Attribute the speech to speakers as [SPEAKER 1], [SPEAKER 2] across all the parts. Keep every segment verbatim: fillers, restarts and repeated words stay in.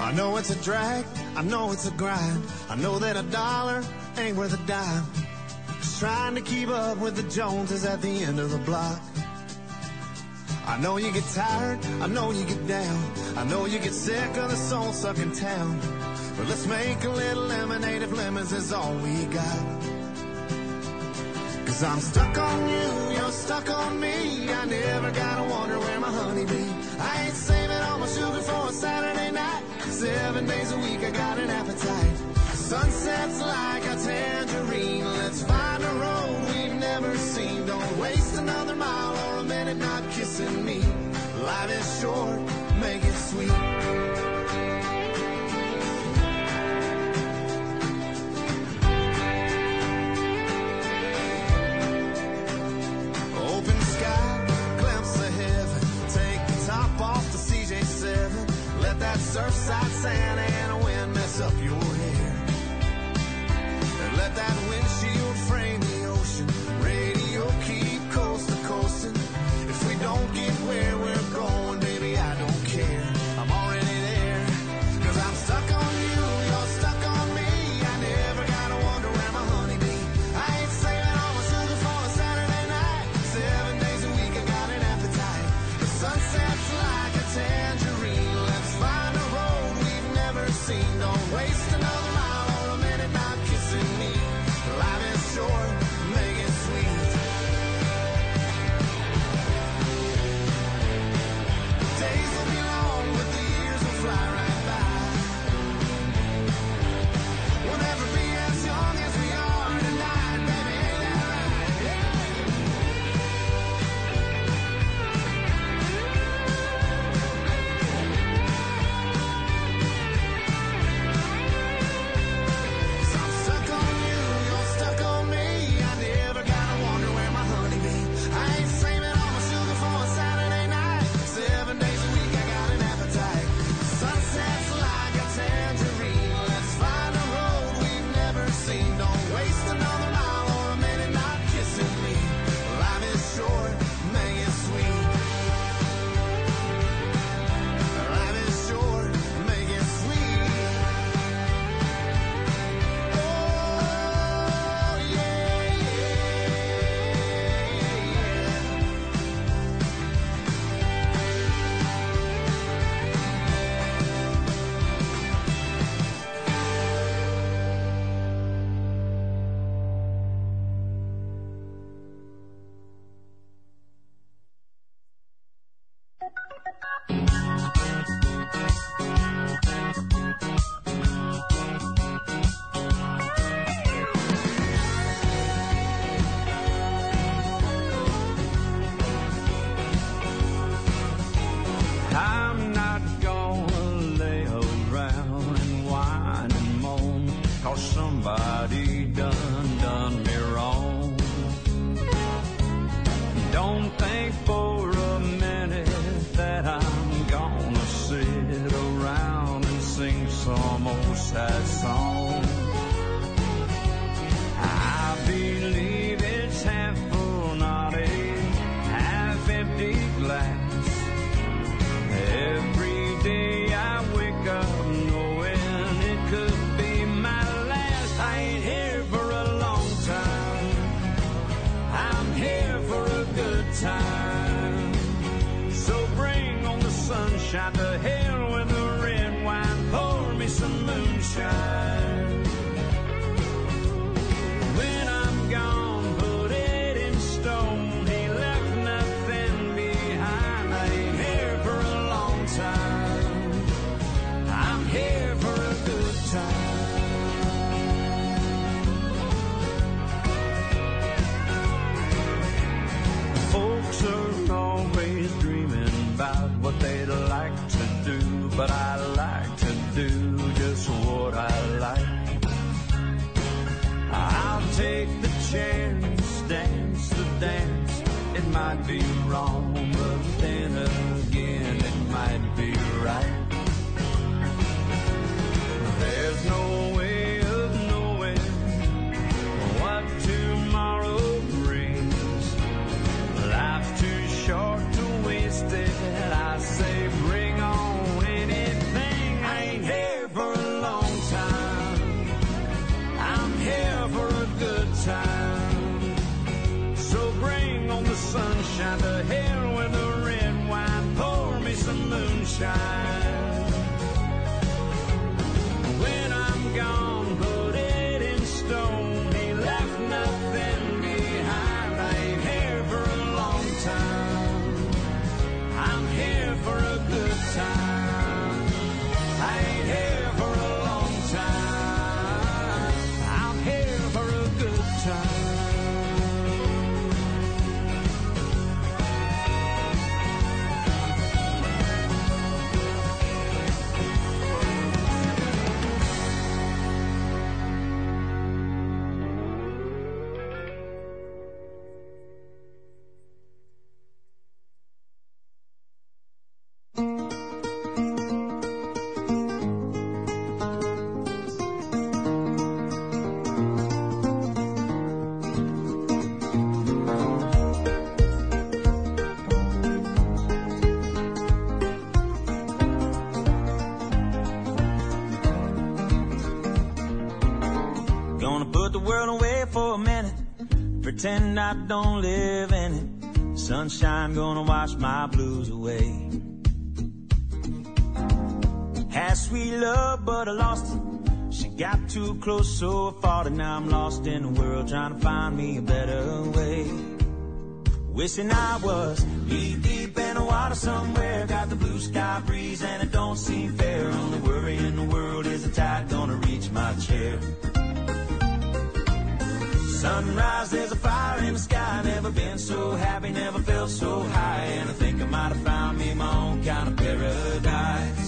[SPEAKER 1] I know it's a drag, I know it's a grind. I know that a dollar ain't worth a dime. Just trying to keep up with the Joneses at the end of the block. I know you get tired, I know you get down. I know you get sick of the soul-sucking town. But let's make a little lemonade if lemons is all we got. Cause I'm stuck on you, you're stuck on me. I never gotta wonder where my honey be. I ain't saving all my sugar for a Saturday night. Seven days a week I got an appetite. Sunsets like a tangerine. Let's find a road we've never seen. Don't waste another mile or a minute not kissing me. Life is short, make it sweet. Open sky, glimpse of heaven. Take the top off the C J seven. Let that surfside Santa Ana wind mess up your hair. And let that windshield frame the ocean. Radio keep coast to coasting. If we don't get where we're going, baby, I don't care. I'm already there. Cause I'm stuck on you, you're stuck on me. I never gotta wonder where my honey be. I ain't saving all my sugar for a Saturday night. Seven days a week I got an appetite. The sunset's like a tangerine. Let's find a road we've never seen. Don't waste another mile or a minute not kissing me. Life is short, make it sweet. Days will be long, but the years will fly right by. We'll never be as young as we are tonight, baby, ain't that right? Yeah. So I'm stuck on you, you're stuck on me. I never gotta wonder where my honey be. I ain't saving all my sugar for a Saturday night. Seven days a week I got an appetite. Sunsets like a tangerine. Let's find a road we've never seen. Don't waste another mile or a minute not kissing me. Life is short, make it sweet. Life is short, make it sweet. Oh, yeah,
[SPEAKER 2] I'm not gonna lay around and whine and moan, 'cause somebody done done me wrong. Don't think for a minute that I'm gonna sit around and sing some old sad song. I believe it's half full, not a half empty glass. Every day I wake up knowing it could be my last. I ain't here for a long time. I'm here for a good time. So bring on the sunshine, to hell with the red wine. Pour me some moonshine. When I'm gone, put it in stone. He left nothing behind. I ain't here for a long time. I'm here for a good time. Folks are always dreaming about what they'd like to do, but I like to do just what I like. I'll take the chance, dance the dance. It might be wrong, but then again it might be right. There's no way of knowing what tomorrow brings. Life's too short to waste it. I say bring on anything. I ain't here shine to hell with the red wine, pour me some moonshine. When I'm gone, put it in stone, he left nothing behind. I ain't here for a long time, I'm here for a good time. I ain't here for a long time, I'm here for a good time.
[SPEAKER 3] Pretend I don't live in it. Sunshine gonna wash my blues away. Had sweet love, but I lost it. She got too close, so I fought it. Now I'm lost in the world, trying to find me a better way. Wishing I was knee deep in the water somewhere. Got the blue sky breeze and it don't seem fair. Only worry in the world is the tide gonna reach my chair. Sunrise, there's a fire in the sky. Never been so happy, never felt so high. And I think I might have found me my own kind of paradise.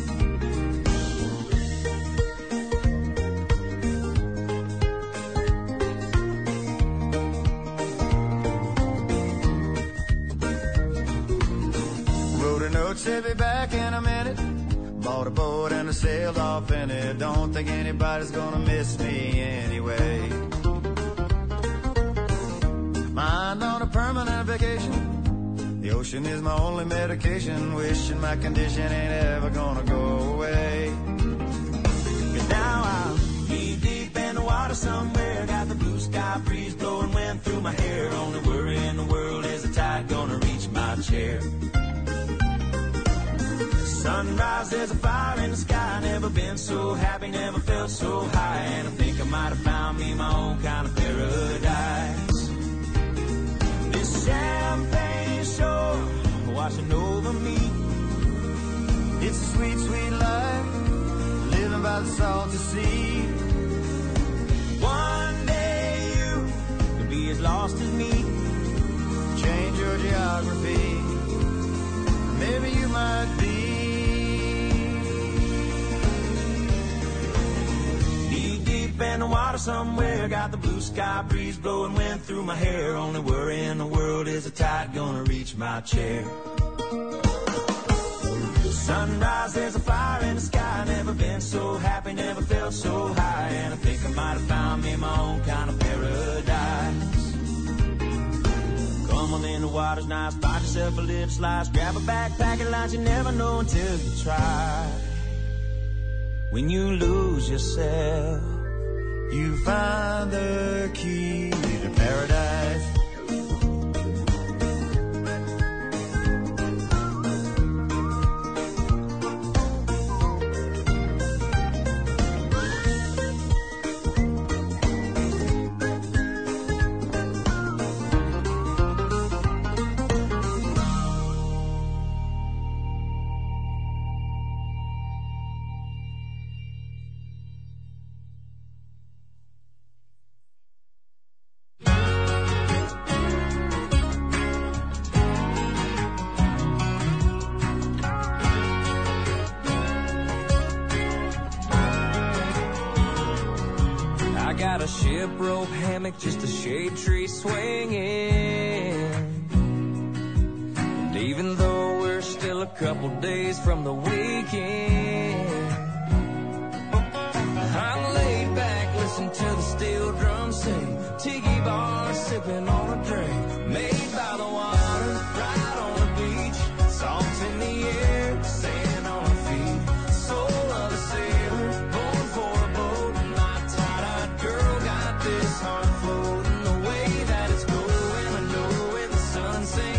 [SPEAKER 1] Wrote a note, said be back in a minute. Bought a boat and I sailed off in it. Don't think anybody's gonna miss me anyway. Mind on a permanent vacation. The ocean is my only medication. Wishing my condition ain't ever gonna go away.
[SPEAKER 3] Cause now I'm knee deep in the water somewhere. Got the blue sky breeze blowing wind through my hair. Only worry in the world is the tide gonna reach my chair. Sunrise, there's a fire in the sky. Never been so happy, never felt so high. And I think I might have found me my own kind of paradise. Champagne shore washing over me.
[SPEAKER 1] It's a sweet, sweet life, living by the salty sea.
[SPEAKER 3] One day you could be as lost as me.
[SPEAKER 1] Change your geography, maybe you might be.
[SPEAKER 3] Knee deep in the water somewhere. Got the blue sky breeze blowing wind through my hair. Only worry in the world is the tide gonna reach my chair. Sunrise, there's a fire in the sky. Never been so happy, never felt so high. And I think I might have found me my own kind of paradise. Come on in, the water's nice. Find yourself a little slice. Grab a backpack and lunch. You never know until you try. When you lose yourself,
[SPEAKER 1] you find the key to paradise.
[SPEAKER 4] Got a ship rope hammock, just a shade tree swinging. And even though we're still a couple days from the weekend, I'm laid back, listen to the steel drum sing. Tiki bar, sipping on a drink, made by the water, right on the beach. Salt in the air, sand on our feet. Soul of a sailor, born for a boat. My tight-eyed girl got this heart floating the way that it's going. I know when the sun sinks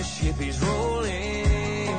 [SPEAKER 4] this ship is rolling.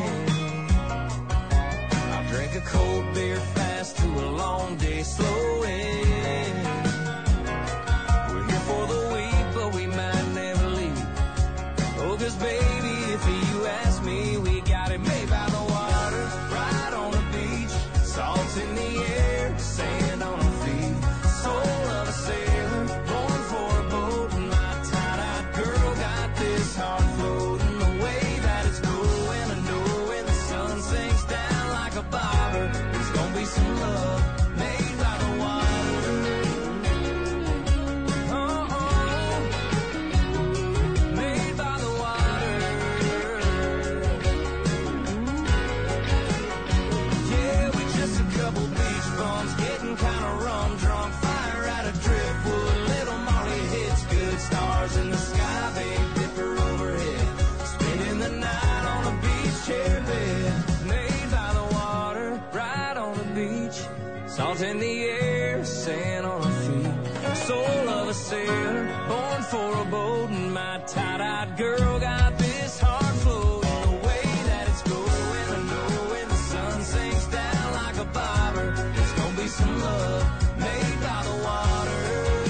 [SPEAKER 4] I'll drink a cold beer fast to a long day slowing. We're here for the week, but we might never leave. Oh, 'cause baby, if you ask me, we got it made by the water, right on the beach. Salt in the air, sand on our feet. Soul of a sailor, born for a boat. And my tight-eyed girl got this heart floating the way that it's going. I know when the sun sinks down like a bobber, there's gonna be some love made by the water. Oh, oh, made by the water. Yeah, we just a couple beach bums getting kinda rum drunk. Fire out of driftwood, little Molly hits good. Stars in the sky, Big Dipper overhead. Spending the night on a beach chair bed. Made by the water, right on the beach. Salt in the air, sand on our feet. Soul of a sailor, born for a boat. And my tight-eyed girl got this heart floating the way that it's going. I know when the sun sinks down like a bobber, there's gonna be some love made by the water.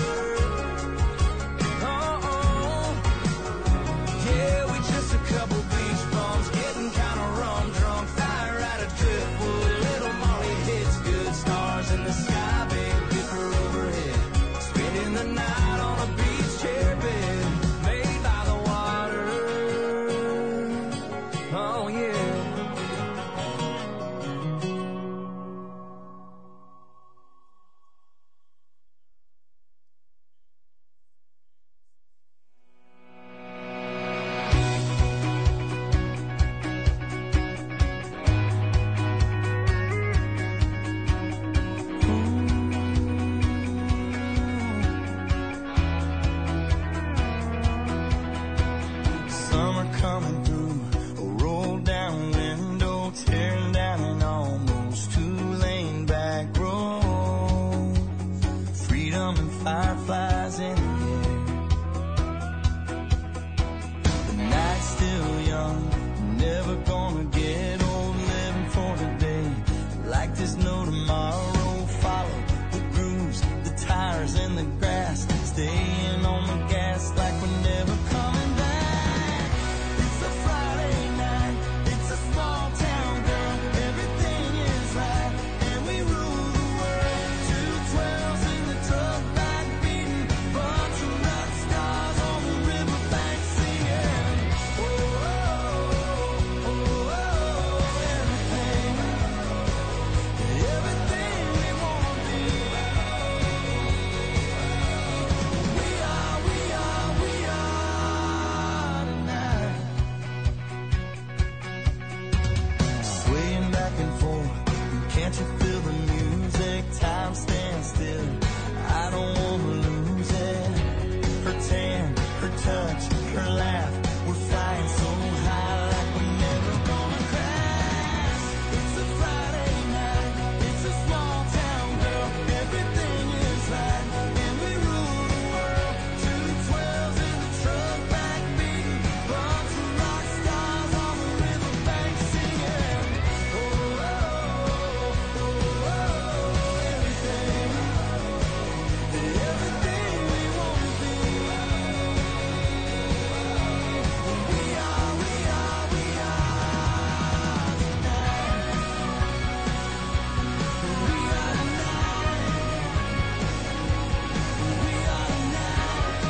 [SPEAKER 4] Oh, oh. Yeah, we just a couple beach bums getting kinda rum drunk. Fire out of driftwood, little Molly hits good. Stars in the sky, Big Dipper overhead. Spending the night on a beach chair bed. Made by the water. Oh, yeah.
[SPEAKER 3] Summer coming through, a roll down window, tearing down an almost two-lane back road. Freedom and fireflies in the air. The night's still young, never gonna get old. Living for today, like there's no tomorrow. Follow the grooves, the tires in the grass, staying on the gas like we're never coming back. It's a Friday night, it's a small town, girl. Everything is right, and we rule the world. Two twelves in the truck back beating, bunch of rock stars on the riverbank singing. Oh, oh, oh, oh, oh, everything, everything we wanna be. We are, we are, we are tonight. Swaying back and forth, can't you feel the music? Time stands still, I don't wanna lose it. Her tan, her touch, her laugh, we're flying so high like we're never gonna crash. It's a Friday night, it's a small town, girl. Everything is right, and we rule the world. Two twelves in the truck back beating, bunch of rock stars on the riverbank singing. Oh, oh, oh, oh, oh, everything, everything we wanna be. We are, we are, we are tonight. We are tonight. We are tonight.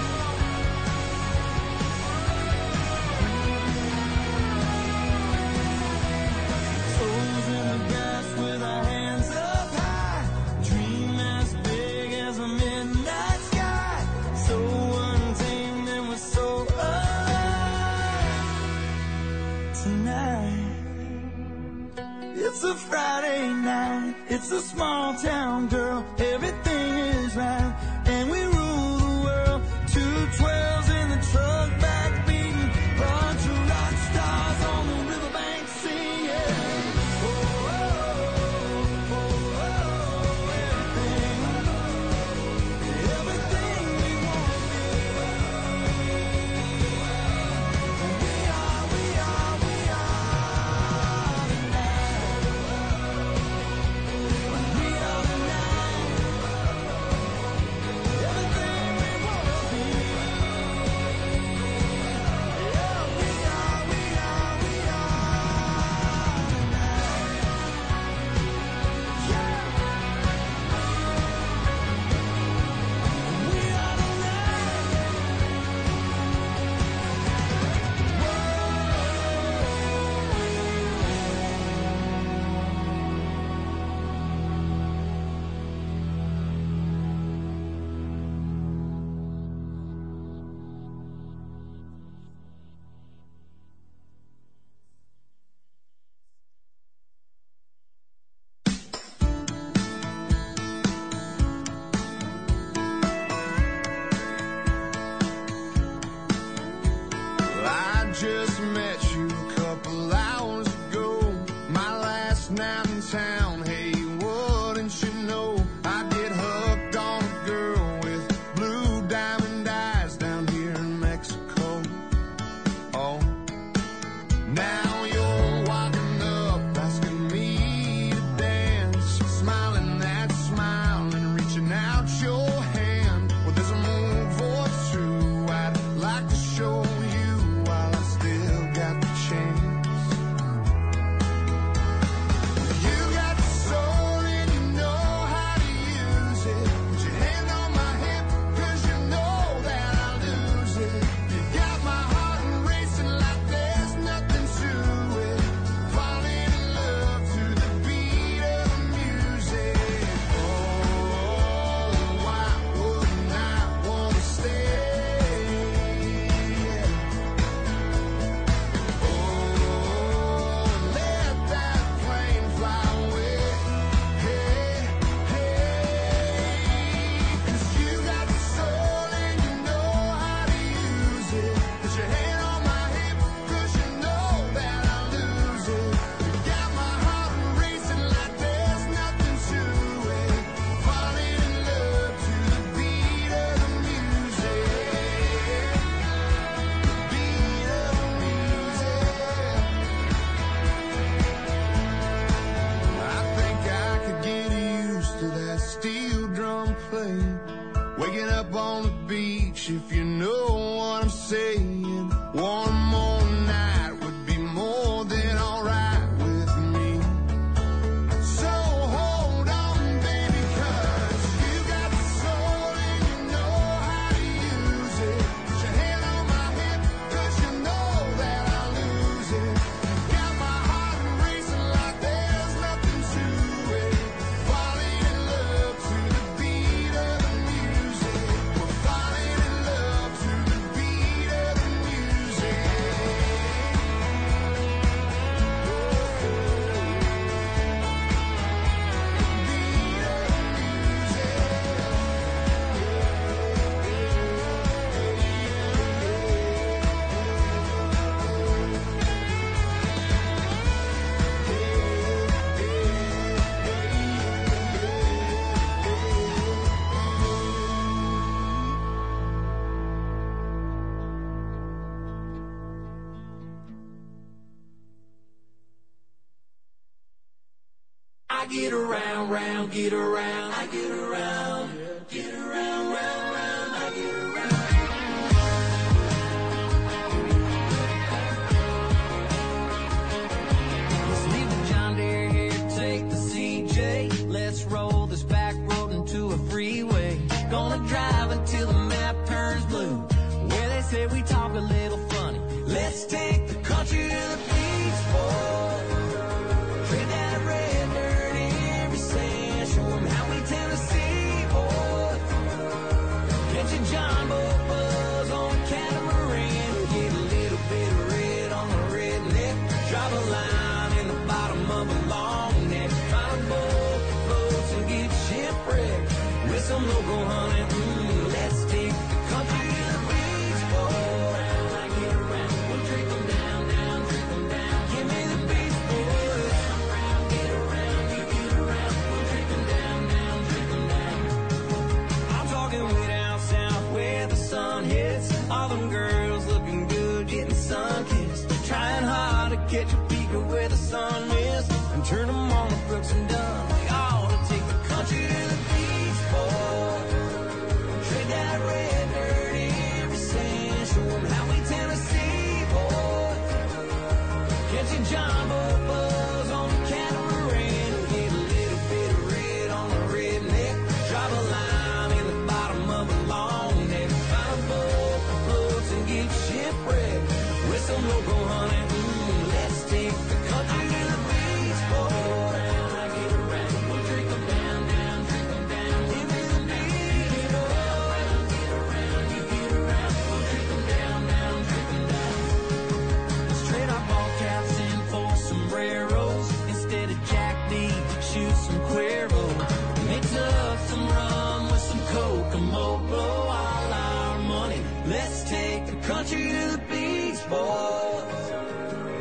[SPEAKER 3] Toes in the grass with our hands up high. Dream as big as a midnight sky. So untamed and we're so alive tonight. It's a Friday night, it's a small town, girl. Everything is right, and we rule the world. Two twelves in the truck back beating, bunch of rock stars on the riverbank singing. Oh, oh, oh, oh, oh, everything, everything we wanna be. We are, we
[SPEAKER 1] just met you a couple hours ago. My last night in town, hey, wouldn't you know I get hooked on a girl with blue diamond eyes down here in Mexico. Oh, now you're walking up, asking me to dance, smiling that smile and reaching out your hand. Well, there's a move or two I'd like to show you while I still got the chance. You got the soul and you know how to use it. Put your hand on my hip, cause you know that I'll lose it. You got my heart racing like there's nothing to it. Falling in love to the beat of the music. Oh, why wouldn't I wanna stay? Oh, let that plane fly away. Hey, hey, 'cause you got the soul and you know how to use it. Put your hand on my hip, 'cause you know that I'll lose it. You got my heart racing like there's nothing to it. Falling in love to the beat of the music. Beat of the music. I think I could get used to that steel drum playing. Waking up on the beach, if you know what I'm saying. One more night would be more than alright with me. So hold on, baby, 'cause you got the soul and you know how to use it. Put your hand on my hip, 'cause you know that I'll lose it. Got my heart racing like there's nothing to it. Falling in love to the beat of the music. We're falling in love to the beat of the music.
[SPEAKER 4] I get around, round, get around. I get around, get around, round, round. I get around. Let's leave the John Deere here, take the C J. Let's roll this back road into a freeway. Gonna drive until the map turns blue. Where they say we talk a little funny. Let's take the country to the beach, boy. Trade that red dirt every sand. Show 'em how we Tennessee, boy. Catch a John boat buzz on a catamaran. Get a little bit of red on the redneck. Drop a line in the bottom of a long neck. Find a boat that floats and get shipwrecked. With some local honey, mm, let's take the country to the beach, boy. I get around, we'll drink 'em down, down, drink 'em down. Give me the beach, boy. Round, get around, you get around. We'll drink 'em down, down, drink 'em down. I'm talking way down south where the sun hits. All them girls looking good, getting sun-kissed. Trying hard to catch a peek of where the sun is. And turn 'em on to Brooks and Dunn. We ought to take the country to the beach, boy. Trade that red dirt every sand. Show 'em how we Tennessee, boy. Catch a John boat buzz on the catamaran. Get a little bit of red on the redneck. Drop a line in the bottom of a long neck. Find a boat that floats and get shipwrecked. With some local honey, mm, let's take the country to the beach, boy. I get around, we'll drink 'em down, down, drink 'em down. Give me the beat, boy. Get around, you get around. We'll drink 'em down, down, drink 'em down. Straight up all caps in for some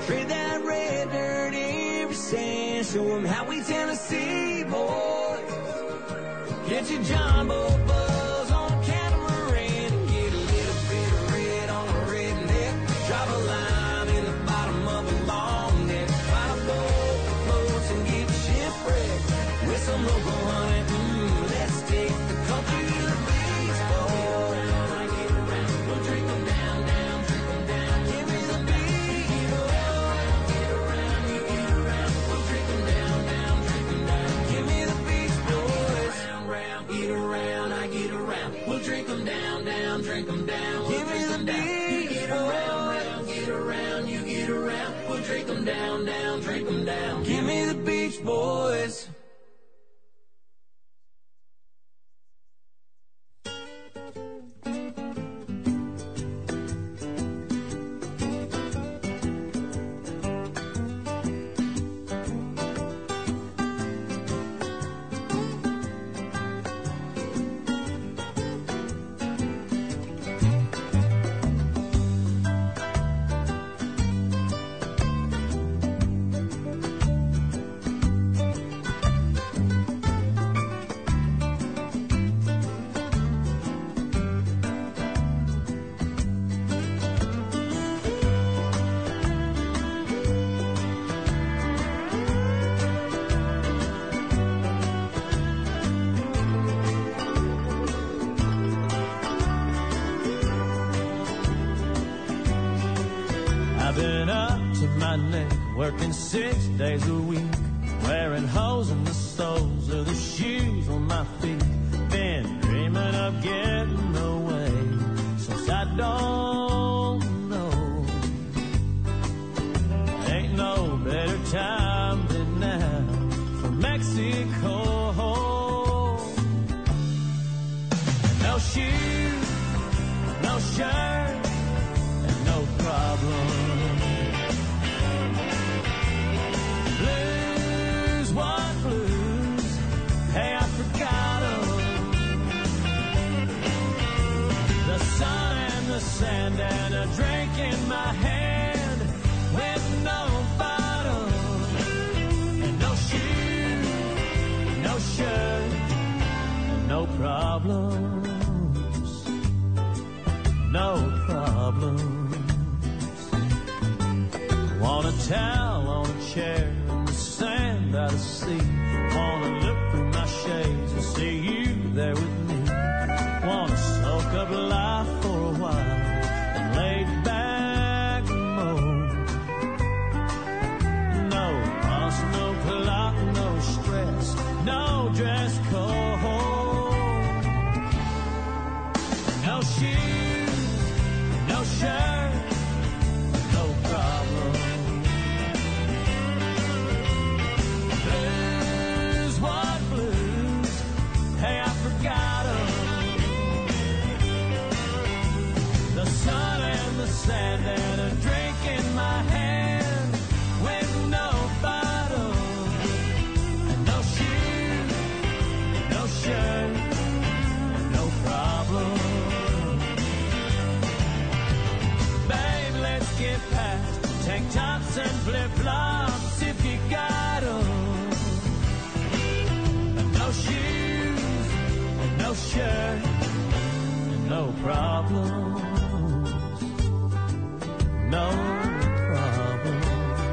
[SPEAKER 4] Trade that red dirt every sand. Show them how we Tennessee boys. Get your jumbo buzz on a catamaran and get a little bit of red on a redneck. Drop a line in the bottom of a long neck. Find a boat for boats and get shipwrecked with some local honey. Mmm, let's take the country to the beach, boy. I get around, we'll drink them down, down, drink them down. Give me the beat, boy. Get around, you get around, we'll drink them down, down, drink them down. Give me the beach, boys. Round, round, get around, I get around. We'll drink them down, down, drink them down. Give me the beat, get around, round, get around, you get around. We'll drink them down, down, drink them down. Give me the Beach Boys.
[SPEAKER 3] I've been up to my neck, working six days a week, wearing holes in the soles of the shoes on my feet. Been dreaming of getting away since I don't know. Ain't no better time than now for Mexico. No shoes, no shirt, and no problem. Blues, what blues? Hey, I forgot 'em. The sun and the sand and a drink in my hand with no bottom. And no shoes, no shirt, and no problems. No problems. Want a towel on a chair in the sand out of sea. Wanna look through my shades and see you there with me. Wanna soak up life for a while and lay back and moan. No fuss, no plot, no stress, no dress code. No shoes, no shirt, no problem. Blues, what blues? Hey, I forgot 'em. The sun and the sand and a drink in my hand with no bottom. And no shoes, no shirt, no problem. Babe, let's get past tank tops and flip-flops if you got 'em. No shoes, no shirt, no problems. No problems.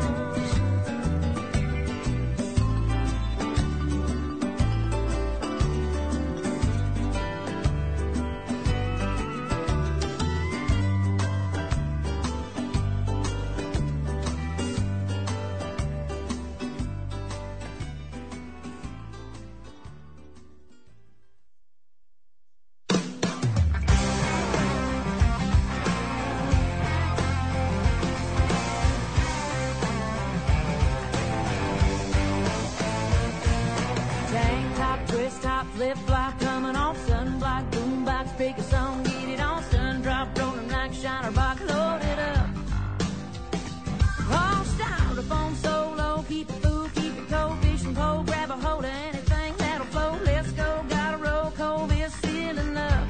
[SPEAKER 5] Tank top, twist top, flip flop, coming off sunblock, boombox, speaker song, get it on, sun drop, rolling like shiner box, load it up. All styrofoam solo, keep it full, keep it cold, fishing pole, grab a hold of anything that'll flow. Let's go, gotta roll, cold, this sealing up.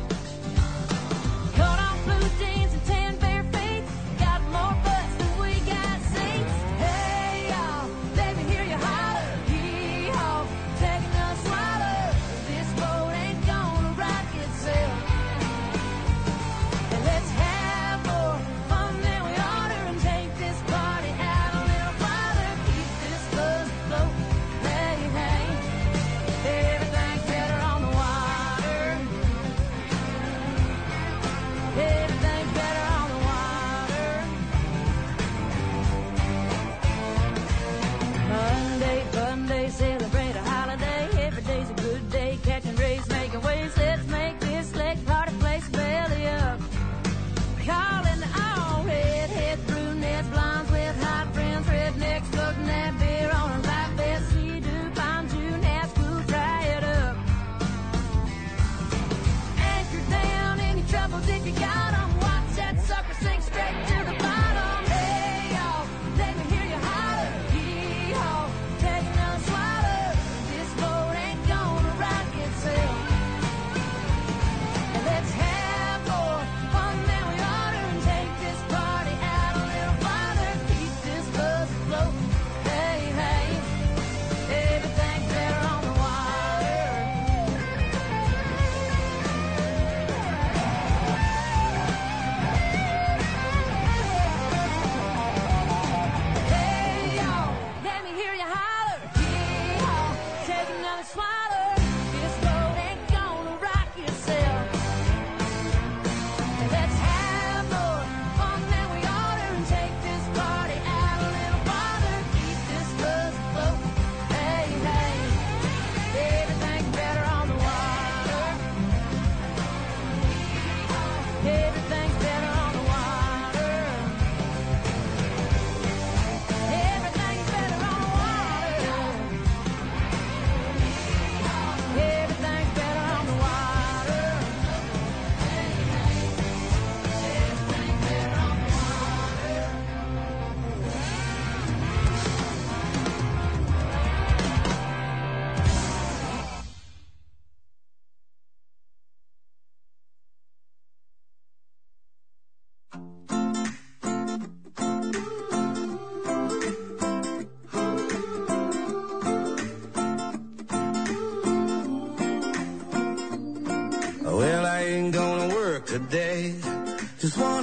[SPEAKER 5] Cut off blue jeans and tan bare feet, got more butts than we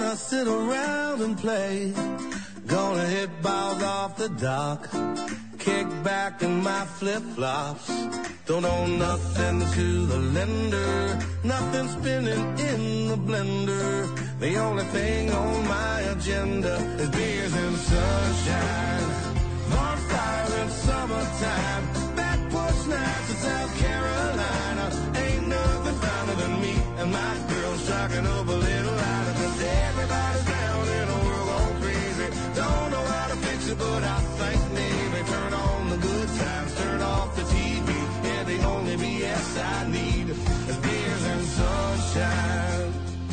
[SPEAKER 1] gonna sit around and play. Gonna hit balls off the dock, kick back in my flip-flops. Don't owe nothing to the lender, nothing spinning in the blender. The only thing on my agenda is beers and sunshine, bonfires in summertime, back porch nights in South Carolina. Ain't nothing finer than me and my girl striking up a little lighter. Cause everybody's down in a world gone crazy. Don't know how to fix it, but I think maybe turn on the good times, turn off the T V. Yeah, the only B S I need is beers and sunshine.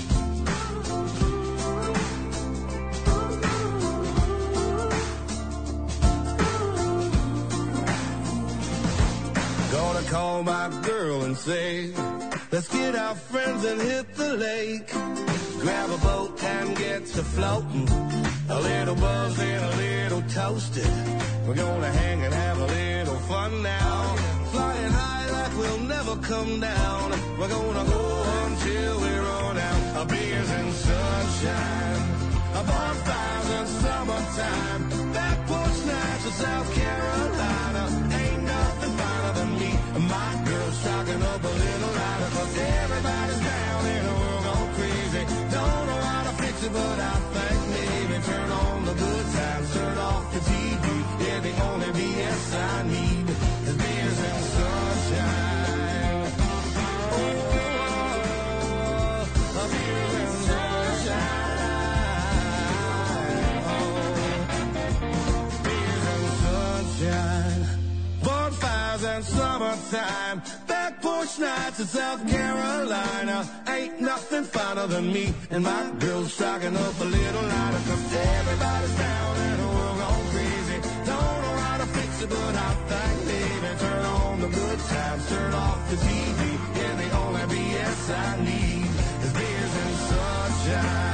[SPEAKER 1] Gonna call my girl and say, let's get our friends and hit the lake. Grab a boat and get to floating, a little buzzed and a little toasted. We're gonna hang and have a little fun now, flying high like we'll never come down. We're gonna go until we run out of beers and sunshine, a bonfires in summertime, back porch nights in South Carolina. Ain't nothing finer than me and my girl stocking up a little lighter. Cause everybody's down in a world gone crazy. Don't know how to fix it, but I think maybe turn on the good times, turn off the T V. Yeah, the only B S I need is beers and sunshine. Oh, beers and sunshine. Oh, beers and sunshine. Bonfires and summertime, back porch nights in South Carolina. Ain't nothing finer than me and my girl stocking up a little lighter. Cause everybody's down in the world gone crazy. Don't know how to fix it, but I think maybe turn on the good times, turn off the T V. Yeah, the only B S I need is beers and sunshine.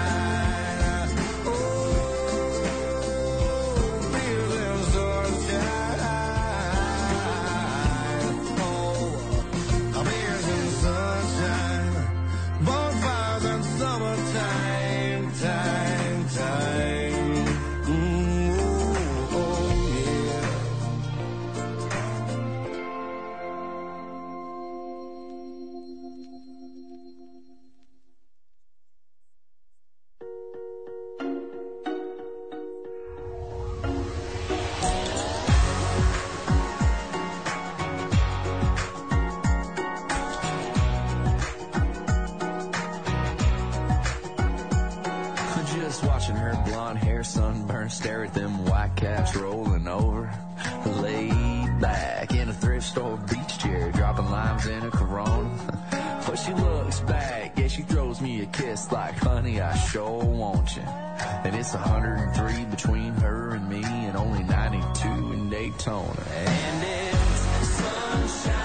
[SPEAKER 6] Stare at them white caps rolling over, laid back in a thrift store beach chair, dropping limes in a Corona. But she looks back, yeah, she throws me a kiss like, honey, I sure want you. And it's one hundred three between her and me, and only ninety-two in Daytona. And it's sunshine.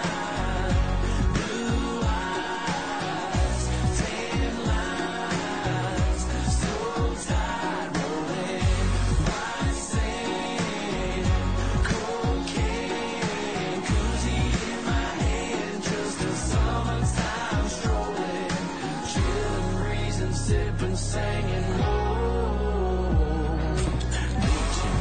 [SPEAKER 6] Singing, whoa, beaching.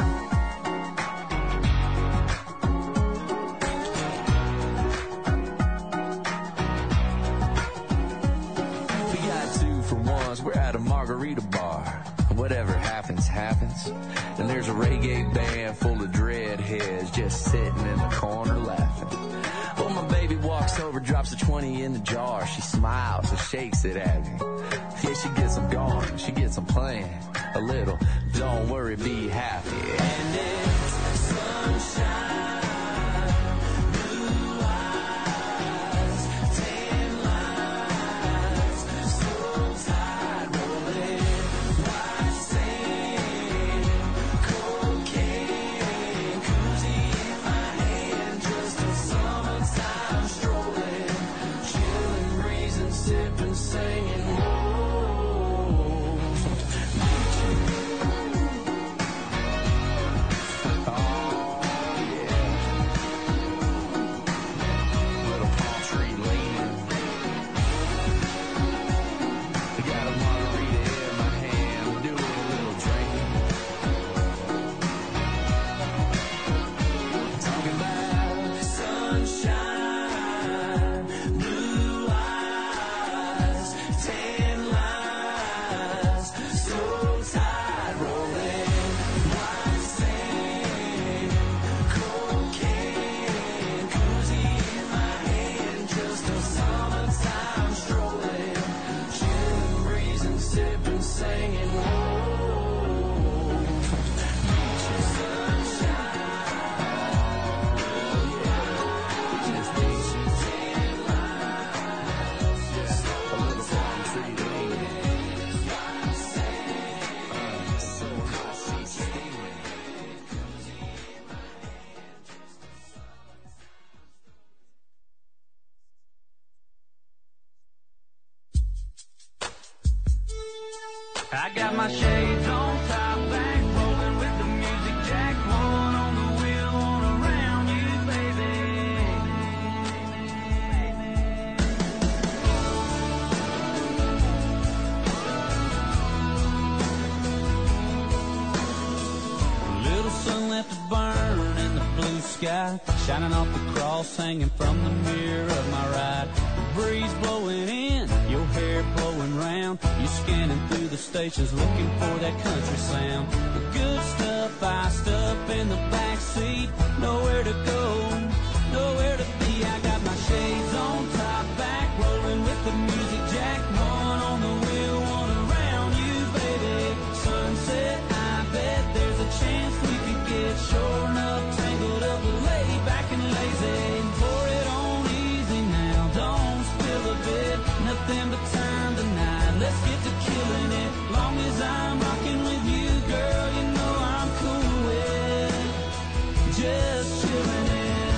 [SPEAKER 6] We got two for ones, we're at a margarita bar. Whatever happens, happens. And there's a reggae band full of dreadheads just sitting in the corner laughing. Well, my baby walks over, drops a twenty in the jar. She smiles and shakes it at me. Yeah, she gets them going, she gets them playing a little. Don't worry, be happy. And it's sunshine.
[SPEAKER 2] I got my shades on, top back, rolling with the music jack, one on the wheel, one around you, baby. Little sun left to burn in the blue sky, shining off the cross hanging from the mirror of my ride. The breeze blowing in, your hair blowing round. You scanning through the stations looking for that country sound. The good stuff iced up in the back seat. Nowhere to go, nowhere to be. I got my shades on, top back, rolling with the music jack. One on the wheel, one around you, baby. Sunset, I bet there's a chance we could get sure enough tangled up, laid back and lazy. Pour it on easy now, don't spill a bit. Nothing but time tonight, let's get to killing it. Long as I'm rocking with you, girl, you know I'm cool with just chilling it.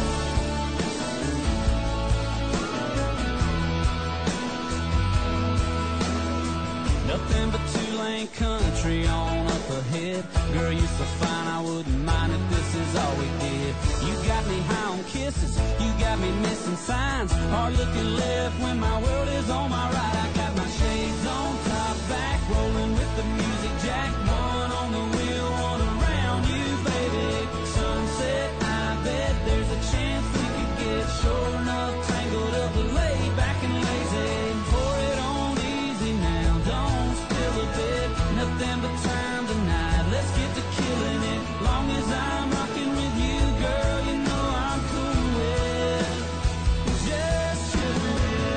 [SPEAKER 2] Nothing but two-lane country on up ahead. Girl, you so fine, I wouldn't mind if this is all we did. You got me high on kisses, you got me missing signs. Hard looking left when my world is on my right. I got my shades on, top back, rolling with the music jack. One on the wheel, one around you, baby. Sunset, I bet there's a chance we could get sure enough tangled up, laid back and lazy. Pour it on easy now, don't spill a bit. Nothing but time tonight, let's get to killing it. Long as I'm rocking with you, girl, you know I'm cool with just chilling it.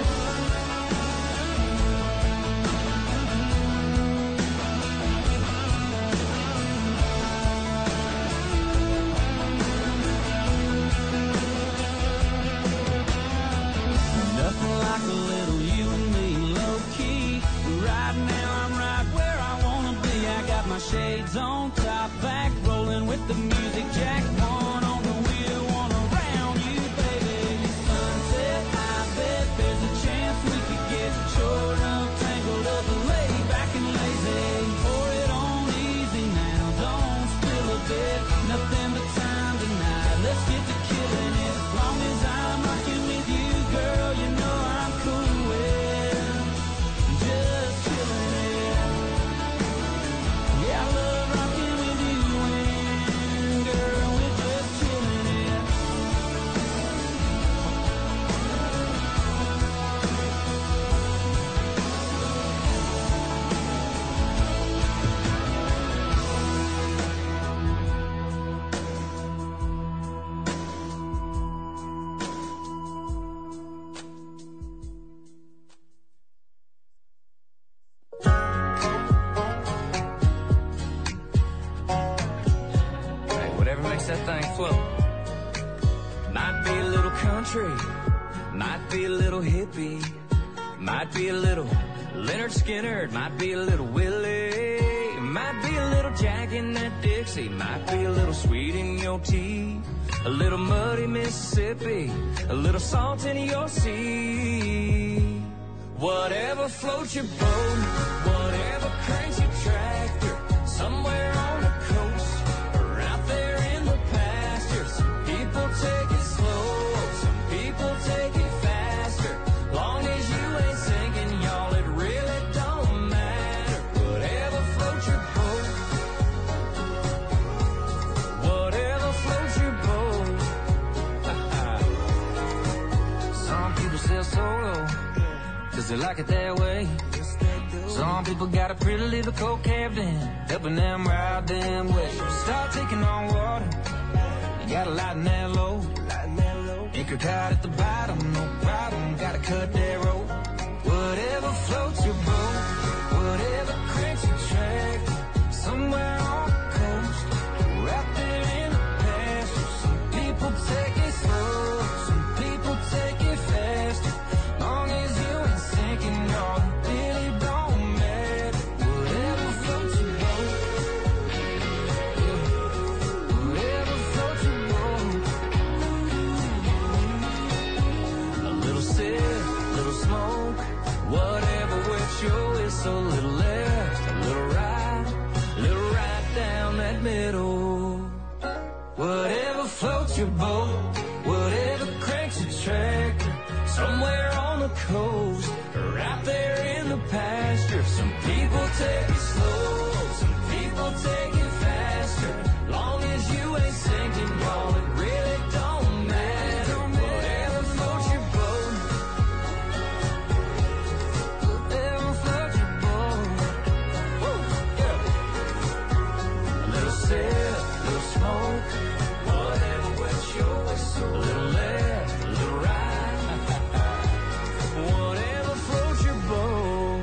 [SPEAKER 2] Nothing like a little you and me, low key. Right now I'm right where I wanna be. I got my shades on, top back, rolling with the music jack. One on the wheel, one around you, baby. Sunset, I bet there's a chance we could get short up, tangled up, laid back and lazy. Pour it on easy now, don't spill a bit. Nothing but time tonight, let's get to killing it. As long as I'm rocking with you, girl, you know I'm cool with just chilling it. Yeah, I love rocking with you and girl, we're just chilling it.
[SPEAKER 4] Hey, whatever makes that thing float. Might be a little country, might be a little hippie, might be a little Leonard Skinner, might be a little Willie, might be a little Jack in that Dixie, might be a little sweet in your tea, a little muddy Mississippi, a little salt in your sea. Whatever floats your boat, whatever cranks your tractor, somewhere on the coast or out there in the pasture. Some people take it slow, some people take it faster. Long as you ain't sinking, y'all, it really don't matter. Whatever floats your boat, whatever floats your boat. Some people sail solo, cause they like it that way. Some people got a pretty little coat calved in, helping them ride them waves. Start taking on water, you gotta lighten that load. Anchor tight at the bottom, no problem, gotta cut that rope. Whatever floats your boat, whatever cranks your track, somewhere on the coast, or out there in the pasture. Some people take it slow, some people take it faster. Long as you ain't sinking, y'all, it really don't matter. Whatever floats your boat, yeah. Whatever floats your boat. A little sip, little smoke, whatever with your that middle. Whatever floats your boat, whatever cranks your tractor, somewhere on the coast or out there in the pasture. Some people take it slow, some people take it faster. Long as you ain't sinking, y'all, it really don't matter. Whatever floats your boat, whatever floats your boat. Woo, yeah. A little sip, a little smoke, whatever wets your whistle. A little left, a little right, whatever floats your boat.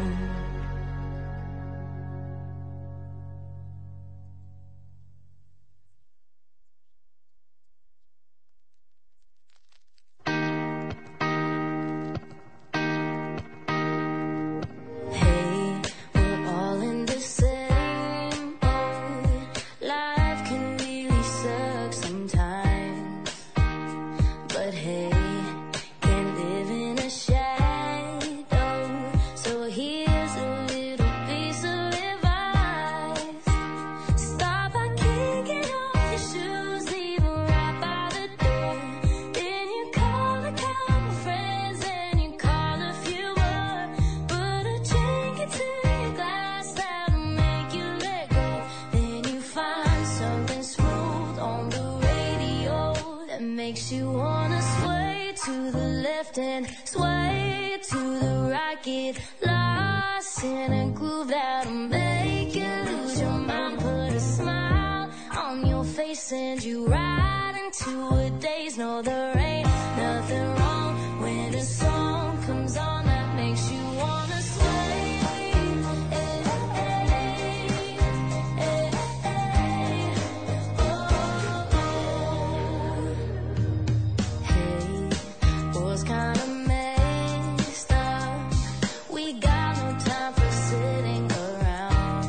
[SPEAKER 5] Hey, we're all in the same boat. Life can really suck sometimes. But hey, can't live in a shadow. So here's a little piece of advice. Start by kicking off your shoes, leave 'em right by the door. Then you call a couple friends and you call a few more. Put a drink into your glass that'll make you let go. Then you find something smooth on the radio that makes you wanna sway to the left and sway to the right. Get lost in a groove that'll make you lose your mind. Put a smile on your face, send you right into a daze. No, there ain't nothing wrong when a song comes on that makes you wanna sway. Hey, hey, hey, hey. Oh, oh. Hey, was kinda messed up. We got no time for sitting around,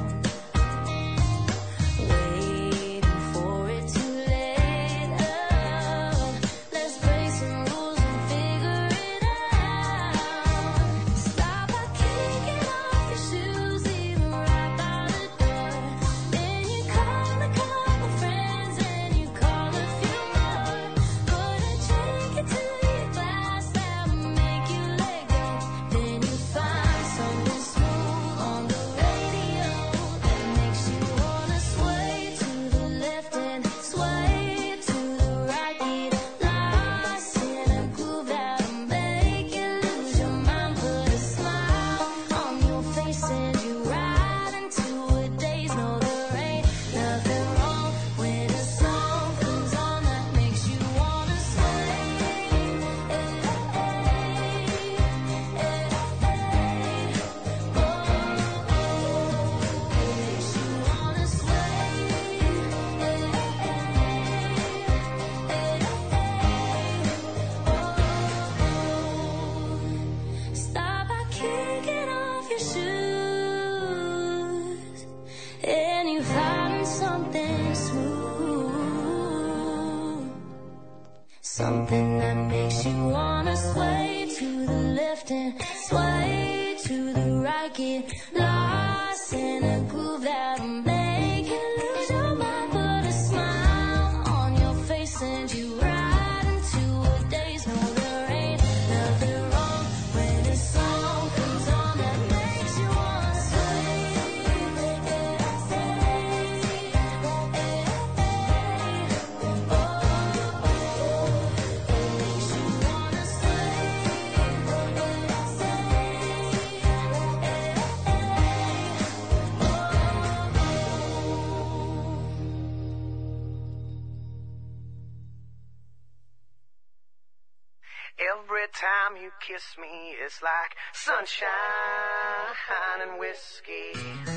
[SPEAKER 5] waiting for it to let up. Let's break some rules and figure it out. Stop by kicking off your shoes, leaving right by the door. Then you call a couple friends and you call a few more. Put a drink into your glass that'll make you let go. Then you find something smooth on the radio that makes you wanna sway to the left and sway to the right. Get lost in a groove that'll make you lose your mind. Put a smile on your face, send you right into a daze. No, there ain't nothing wrong when a song comes on that makes you wanna sway. Hey, hey, hey, oh, oh, makes you wanna sway. Hey, hey, hey, oh. Stop by kicking off your shoes and you find something smooth, something that makes you wanna sway to the left and sway to the right. Get lost in a groove that'll make you lose your mind. Put a smile on your face, send you right into a daze. No, there ain't nothing wrong when a song comes on that makes you wanna sway. Hey, hey, hey, oh, oh, it makes you wanna sway. Hey, hey,
[SPEAKER 1] Every time you kiss me, it's like sunshine and whiskey.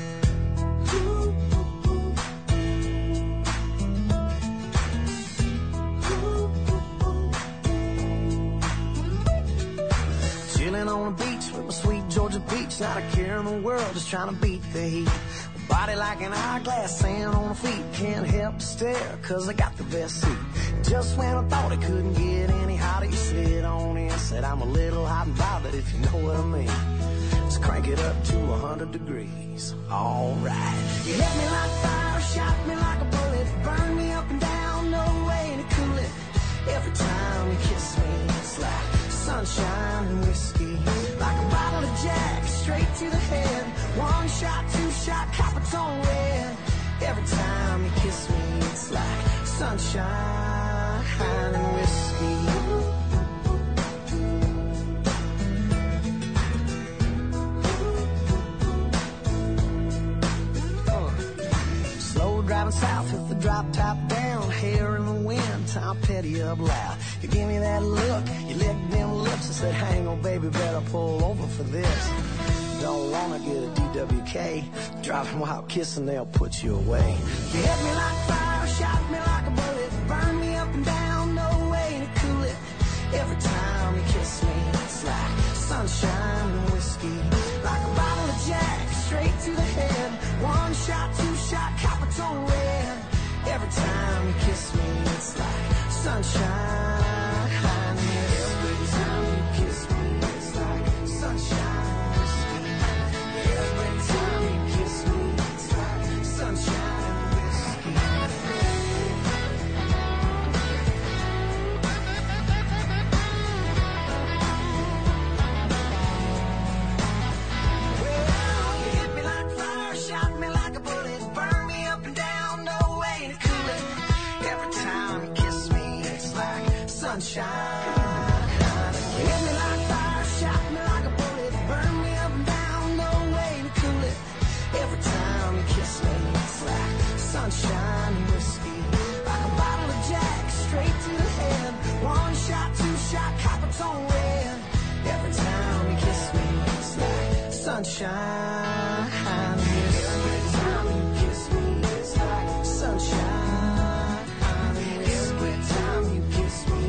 [SPEAKER 1] Chilling on the beach with my sweet Georgia peach, not a care in the world, just trying to beat the heat. Body like an hourglass, sand on the feet, can't help but stare, cause I got the best seat. Just when I thought it couldn't get any hotter, you slid on in, said I'm a little hot and bothered, if you know what I mean. Let's crank it up to a hundred degrees, alright. You hit me like fire, shot me like a bullet.
[SPEAKER 4] One shot, two shot, Coppertone red. Every time you kiss me, it's like sunshine and whiskey. Driving south with the drop top down, hair in the wind, Tom Petty up loud. You give me that look, you licked them lips and said, hang on baby, better pull over for this. Don't wanna get a D W K, driving while kissing, they'll put you away. You hit me like fire, shot me like a bullet, burn me up and down, no way to cool it. Every time you kiss me, it's like sunshine and whiskey. Like a bottle of Jack, straight to the head. One shot, two shot, Coppertone red. Every time you kiss me, it's like sunshine. Every time you kiss me, it's like sunshine. Every time you kiss me, it's like sunshine and whiskey. Sunshine. You hit me like fire, shot me like a bullet, burn me up and down, no way to cool it. Every time you kiss me, it's like sunshine and whiskey. Like a bottle of Jack, straight to the head. One shot, two shot, Coppertone red. Every time you kiss me, it's like sunshine and whiskey. Every time you kiss me, it's like sunshine. Every time you kiss me,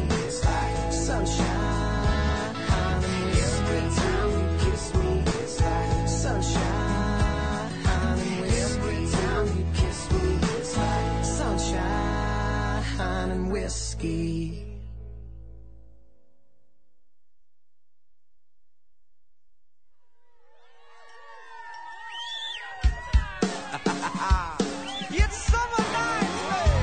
[SPEAKER 4] sunshine. Every time you kiss me, it's like sunshine. Every time you kiss me, it's like sunshine and whiskey. It's summer night, baby.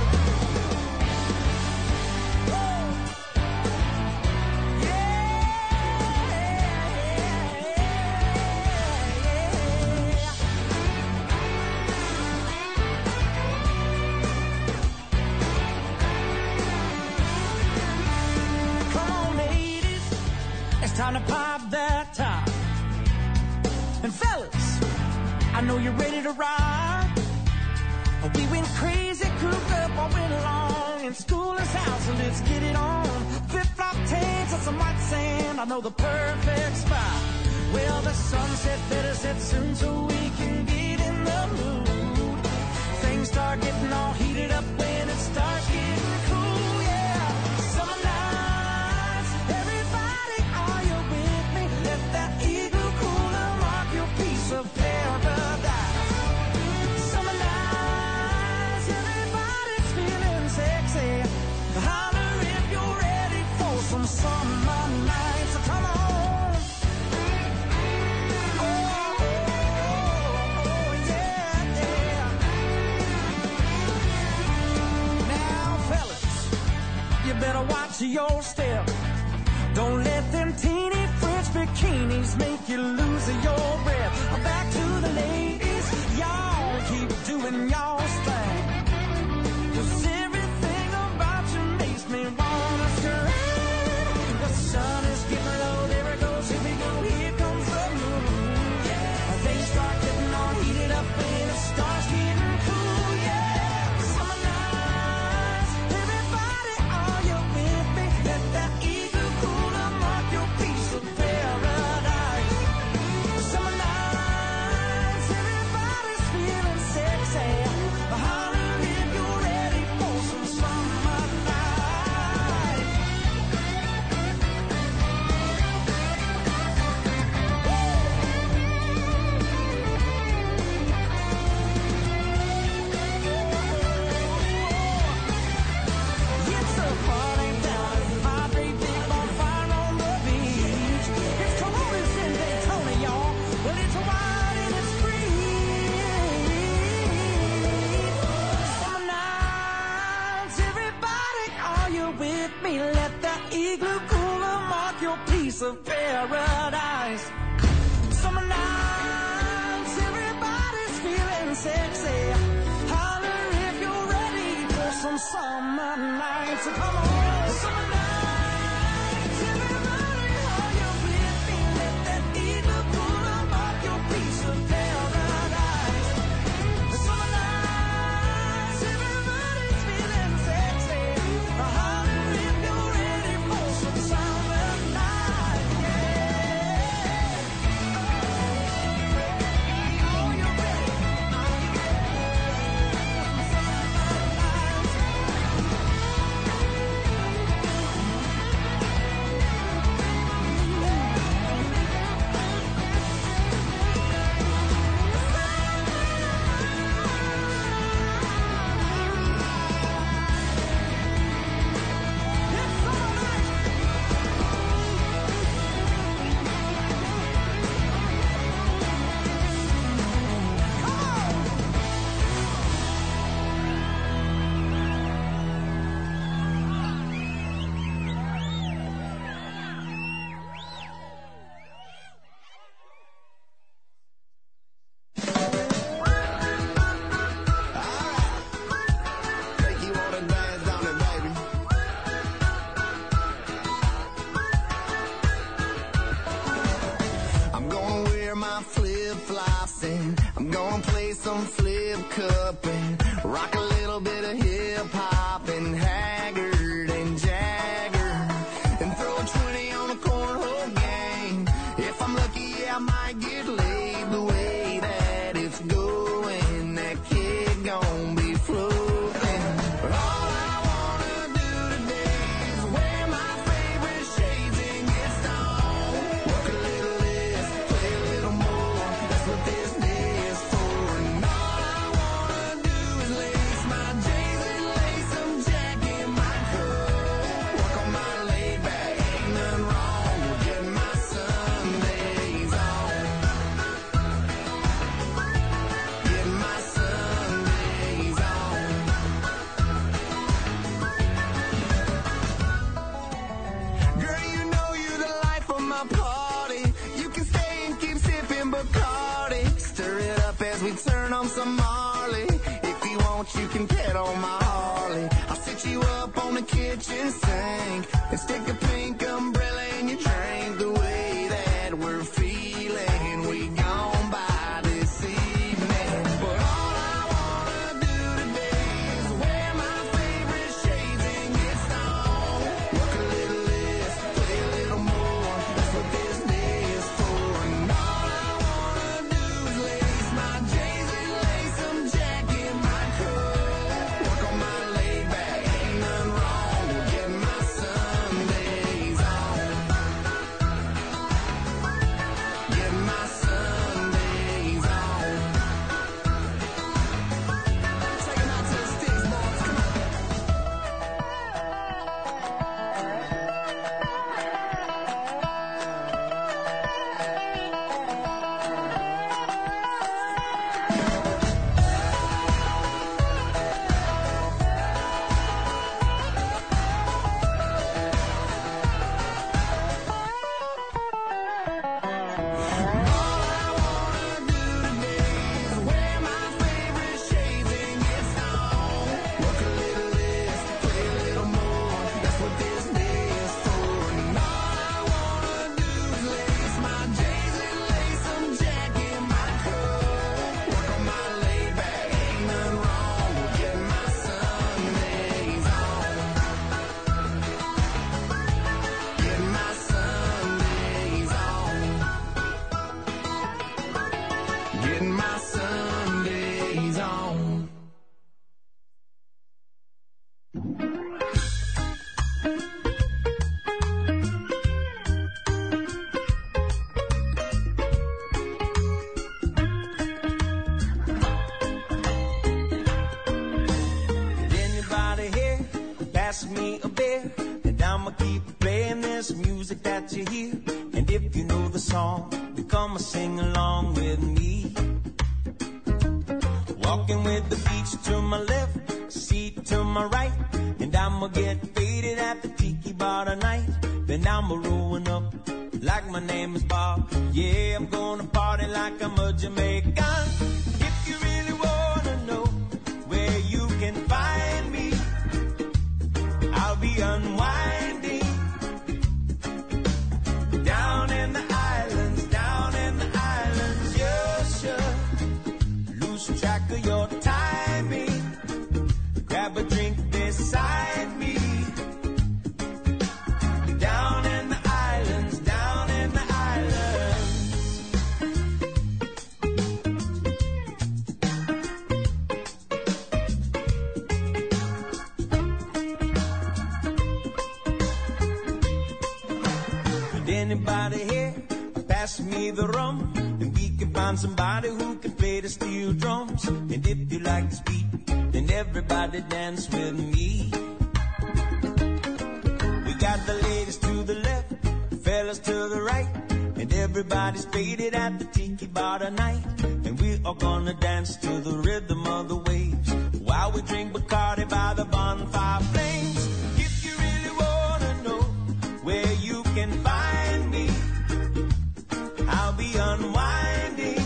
[SPEAKER 3] Time to pop that top. And fellas, I know you're ready to ride. We went crazy, cooped up all winter long. In school's house, so let's get it on. Flip-flop tanks and some white sand, I know the perfect spot. Well, the sunset better set soon so we can get in the mood. Things start getting all heated up when it starts getting cool, yeah. Summer nights, everybody, are you with me? Let that eagle cooler mark your piece of paradise. Summer nights, everybody's feeling sexy. Holler if you're ready for some summer nights. So come on. Oh, yeah, yeah. Now, fellas, you better watch your step. Don't let them teeny French bikinis make you lose your breath. Back to the ladies, y'all keep doing y'all's thing. 'Cause everything about you makes me wanna scream. The sun is getting low, there it goes, here we go, here comes the moon. Yeah. Things start getting all heated up when it starts getting cool, yeah. Summer nights, everybody, are you with me? Let that eagle cooler mark your piece of paradise. Summer nights, everybody's feeling sexy. Holler if you're ready for some summer night. It's a party down at Madre, big bonfire on the beach. It's Coronas in Daytona, y'all. Well, it's wide and it's free. Summer nights, everybody, are you with me? Let that igloo cooler mark your piece of paradise. Summer nights, everybody.
[SPEAKER 2] some summer nights. So come on, summer nights, everybody hold your breath and let that eagle pull up off your piece of paradise. Summer nights, everybody's feeling sexy. Holler if you're ready for some summer night, yeah. Oh, you're ready. Think you wanna dance, don't it, baby? I'm gonna wear my flip-flops and I'm gonna play some flip cup and rock a little bit of hip-hop and Haggard and Jagger and throw a twenty on a cornhole game. If I'm lucky, yeah, I might get laid the way that it's going. That kid gon' be floating. But all I wanna do today is wear my favorite shades and get stoned. Work a little less, play a little more. That's what this day is for. And all I wanna do is lace my J's and lace some Jack in my coat. Work on my laid back, ain't nothing wrong with getting my Sundays on. Getting my Sundays on. Girl, you know you're the life of my party. You can stay and keep sipping Bacardi. Stir it up as we turn on some Marley. If you want, you can pet on my Harley. I'll sit you up on the kitchen sink and stick a pink umbrella in your drink. The way that we're feeling, we gon' buy this evening. But all I wanna do today is wear my favorite shades and get stoned. Work a little less, play a little more. That's what this day is for. And all I wanna do is lace my J's and lace some Jack in my coat. Work on my laid back, ain't nothing wrong with getting my Sundays on. Getting my Sundays on. Take 'em out to the sticks, boys. Come on. All I wanna do today is wear my favorite shades and get stoned. Work a little less, play a little more. That's what this day is for. And all I wanna do is lace my J's and lace some Jack in my coat. Work on my laid back, ain't nothing wrong with getting my Sundays on. Getting my Sundays on. Getting my Sundays on.
[SPEAKER 3] Anybody here pass me a beer, and I'ma keep playing this music that you hear. And if you know the song, you come and sing along with me. Walking with the beach to my left, seat to my right, and I'ma get faded at the tiki bar tonight. Then I'ma rolling up like my name is Bob. Yeah, I'm gonna party like I'm a Jamaican. If you really wanna know where you can find me, beside me. Down in the islands, down in the islands. Would anybody here pass me the rum? And we can find somebody who can play the steel drums. And if you like this beat, then everybody dance with me. We got the ladies to the left, the fellas to the right, and everybody's faded at the tiki bar tonight. And we are gonna dance to the rhythm of the waves while we drink Bacardi by the bonfire flames. If you really wanna know where you can find me, I'll be unwinding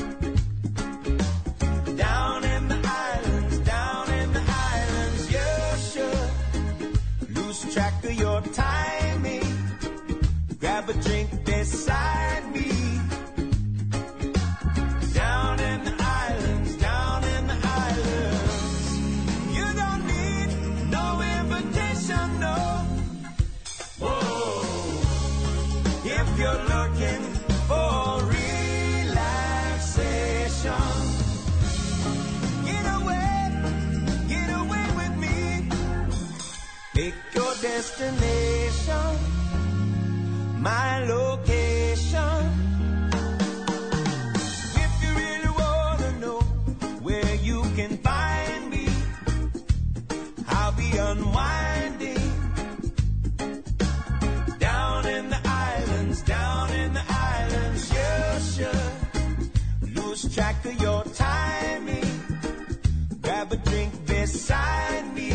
[SPEAKER 3] down in the islands, down in the islands. You should lose track of your timing. Grab a drink beside me. Down in the islands, down in the islands. You don't need no invitation, no. Whoa. If you're looking for relaxation, get away, get away with me. Pick your destination, my location. If you really wanna know where you can find me, I'll be unwinding down in the islands, down in the islands. You should lose track of your timing. Grab a drink beside me.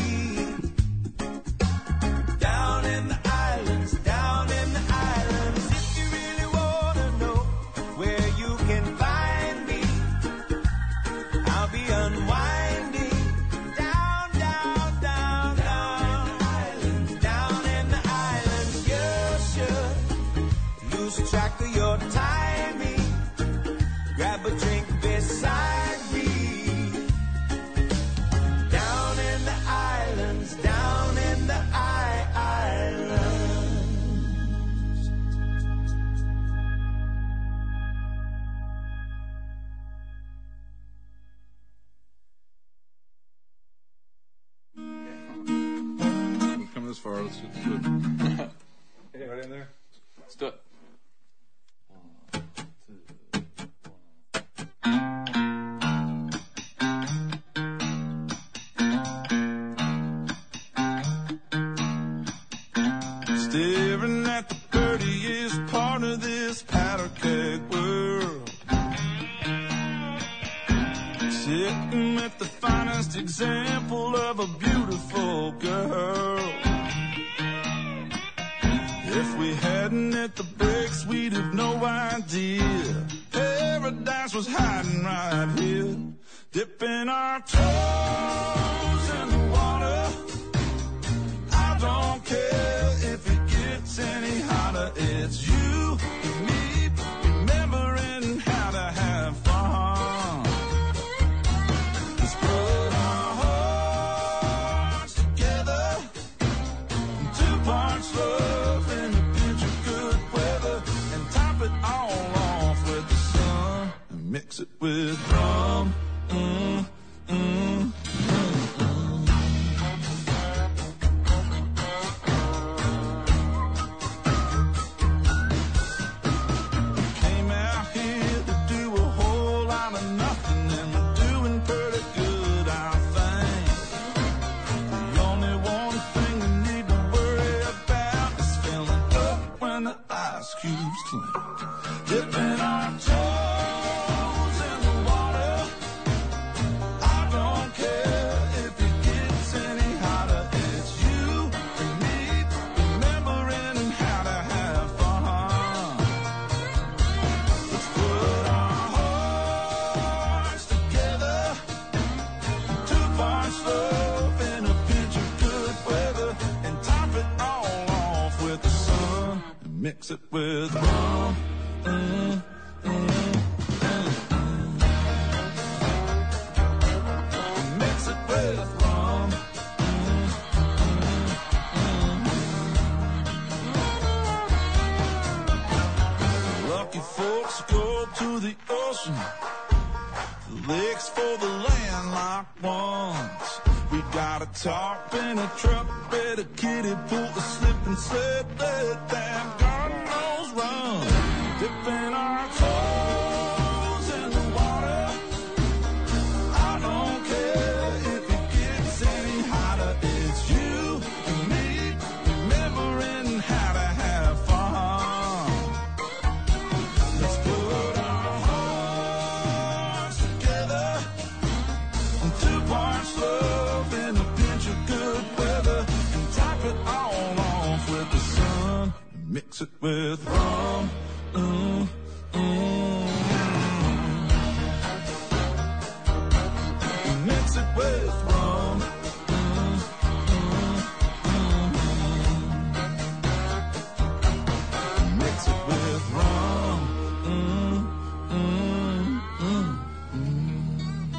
[SPEAKER 3] Down in the islands, down in the islands. If you really wanna know where you can find me, I'll be unwinding down, down, down, down, down in the islands. You should lose track of your timing. Grab a drink beside me. Down in the islands, down in the I- islands.
[SPEAKER 7] We've come this far. Let's do it. Hey, right in there.
[SPEAKER 6] Let's do it.
[SPEAKER 2] Staring at the dirtiest part of this powder keg world. Sitting with the finest example of a beautiful girl. If we hadn't hit the brakes, we'd have no idea paradise was hiding right here. Dipping our toes in the water. I don't care if it gets any hotter. It's you and me remembering how to have fun. Let's put our hearts together. Two parts love and a pinch of good weather. And top it all off with the sun. And mix it with rum. Mm, mm. Cubes clean. Dipping our toes in the water. I don't care if it gets any hotter. It's you and me remembering how to have fun. Let's put our hearts together. Two parts love and a pinch of good weather. And top it all off with the sun. Mix it with rum. Mm, mm, mm, mm. Mix it with rum. Mm.
[SPEAKER 8] ocean, the lakes for the landlocked ones. We got a tarp and a truck bed, a kiddie pool, a slip and slip, let that God knows run. Dipping our toes in the water. I don't care if it gets any hotter. It's you and me remembering how to have fun. Let's put our hearts together. Two parts love and a pinch of good weather, and top it all off with the sun. Mix it with rum. Mm, mm. Mix it with rum. Mm, mm, mm. Mix it with rum. Mm, mm, mm, mm.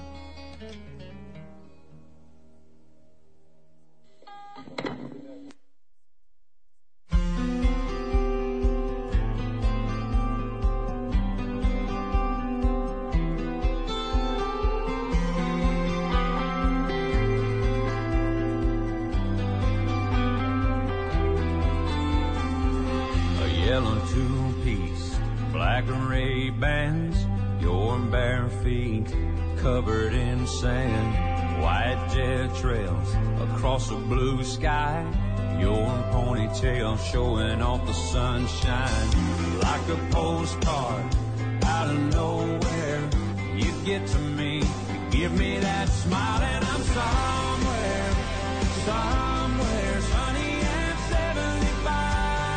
[SPEAKER 2] Yellow two-piece, black and ray bands, your bare feet covered in sand, white jet trails across a blue sky, your ponytail showing off the sunshine. Like a postcard out of nowhere, you get to me, you give me that smile, and I'm somewhere, somewhere sunny and seventy-five.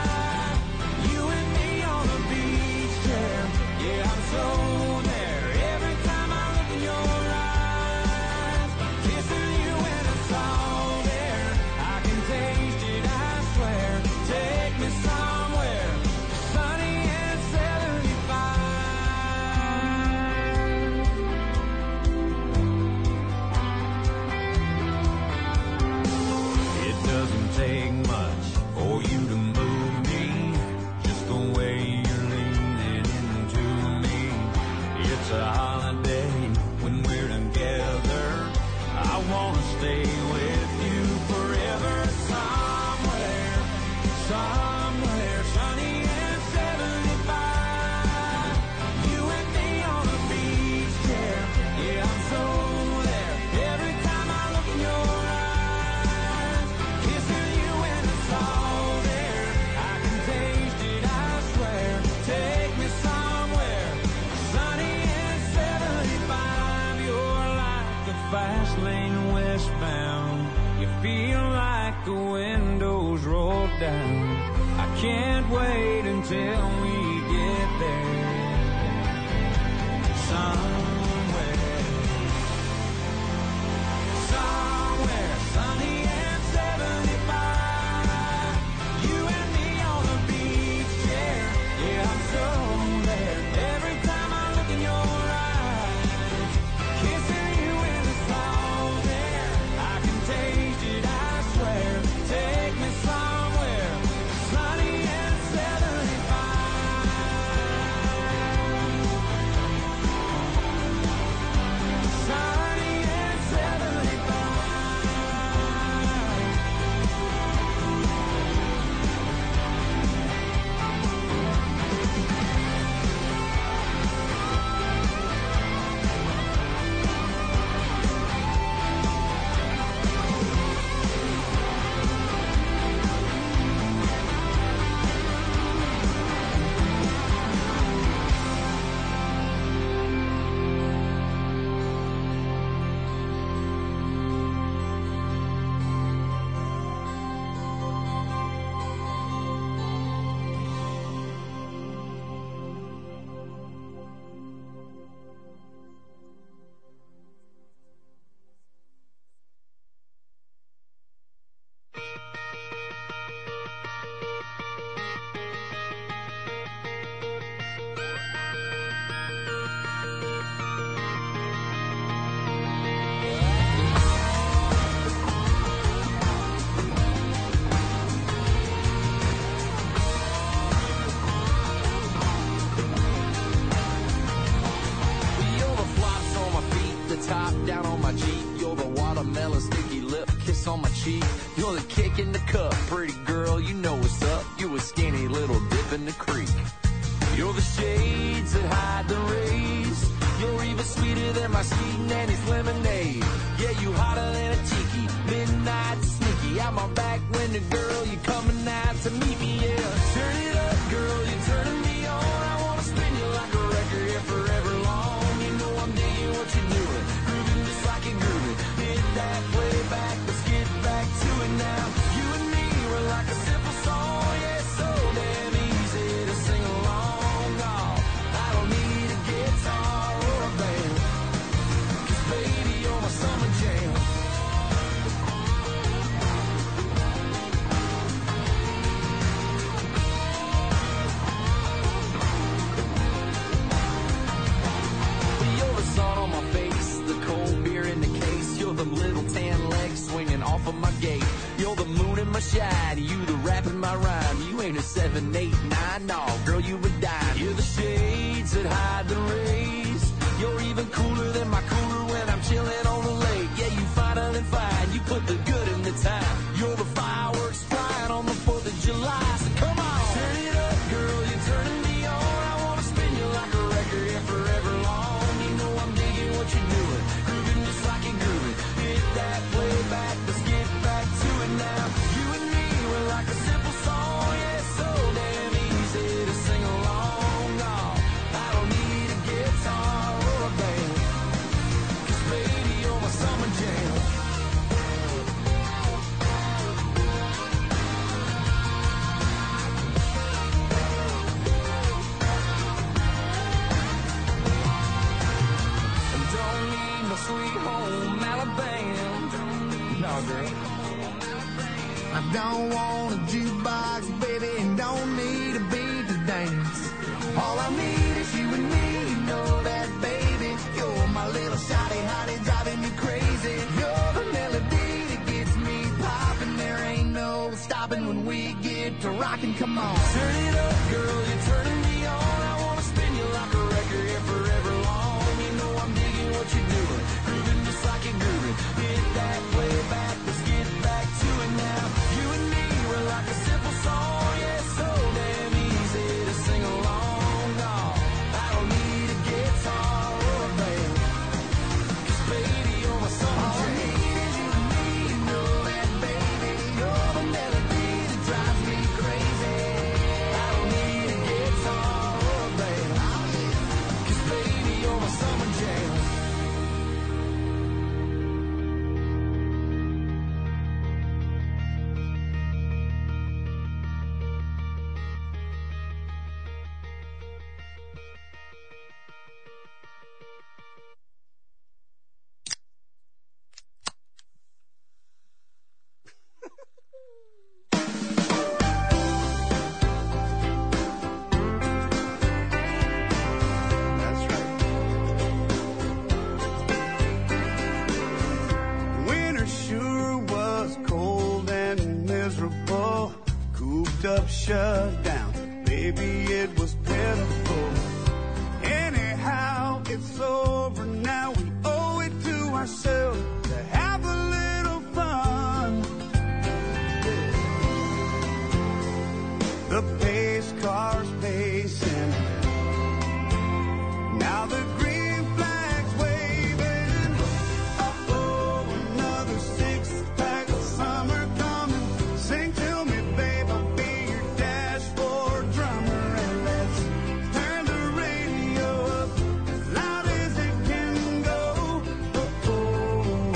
[SPEAKER 2] Yeah, I'm so there every time I look in your eyes. Kissing you in a salt air, I can taste it, I swear. Take me somewhere sunny and seventy-five. It doesn't take much for you to move me, just the way you're leaning into me. It's a holiday when we're together. I wanna stay with you forever. Somewhere, somewhere sunny and seventy-five. You and me on a beach chair. Yeah, I'm so there every time I look in your eyes. Kissing you in the salt air, I can taste it, I swear. Take me somewhere sunny and seventy-five. You're like the fast lane westbound. You feel like the windows roll down. I can't wait until we get there. Somewhere, somewhere sunny and seventy-five. You and me on a beach chair. Yeah, I'm so there every time I look in your eyes. Kissing you in the salt air, I can taste it, I swear. Take me somewhere sunny and seventy-five.
[SPEAKER 6] cheek. You're the kick in the cup, pretty girl, you know what's up. You a skinny little dip in the creek. You're the shades that hide the rays. You're even sweeter than my sweet nanny's lemonade. Yeah, you hotter than a tiki, midnight sneaky. I'm on back when the girl, you coming out to meet me, yeah. Turn it up, girl, you're turning me on. I wanna spin you like a record here forever long. You know I'm digging what you're doing, grooving just like you're grooving. Hit that way back, let's get back to it now. You and me, we're like a simple song, yeah, so damn easy to sing along. Oh, I don't need a guitar or a band, 'cause baby, you're my summer jam. You're the sun on my face, the cold beer in the case. You're the little tan legs swinging off of my gate. You're the moon in my shine, you the rap in my rhyme. You ain't a seven, eight, nine, no, girl, you a dime. You're the shades that hide the rays. You're even cooler than my cooler when I'm chilling on the lake. Yeah, you finer than fine, you put the good in the time. You're the fireworks flying on the fourth of July, so come on. Turn it up, girl, you're turning me on. I wanna spin you like a record here forever long. You know I'm digging what you're doing, grooving just like you're grooving. Hit that way back, let's get back to it now. You and me, we're like a simple song, yeah, so damn easy to sing along. Oh, I don't need a guitar or a band, 'cause baby, you're my summer jam. I don't need no sweet home Alabama. No, girl.
[SPEAKER 1] I don't want a jukebox, baby, and don't need a beat to dance. All I need is you and me, you know that, baby. You're my little shawty hottie driving me crazy. You're the melody that gets me popping. There ain't no stopping when we get to rocking. Come on.
[SPEAKER 6] Turn it up, girl, you're turning me on. I wanna spin you like a record here forever long. You know I'm digging what you're doing, grooving just like you're grooving. Hit that way back, let's get back to it now. You and me, we're like a simple song, yeah, so damn easy to sing along. Oh, I don't need a guitar or a band, 'cause baby, you're my summer
[SPEAKER 1] All I
[SPEAKER 6] jam.
[SPEAKER 1] need is you and me, you know that, baby. You're the melody that drives me crazy.
[SPEAKER 6] I don't need a guitar or a band, 'cause baby, you're my summer jam.
[SPEAKER 1] That's right. Winter sure was cold and miserable. Cooped up, shut down. Baby, it was pitiful. Anyhow, it's over now. We owe it to ourselves to have a little fun. The pace car's pacing. Now the green flag's waving. Oh, another six-pack of summer coming. Sing to me, babe, I'll be your dashboard drummer. And let's turn the radio up as loud as it can go. Oh,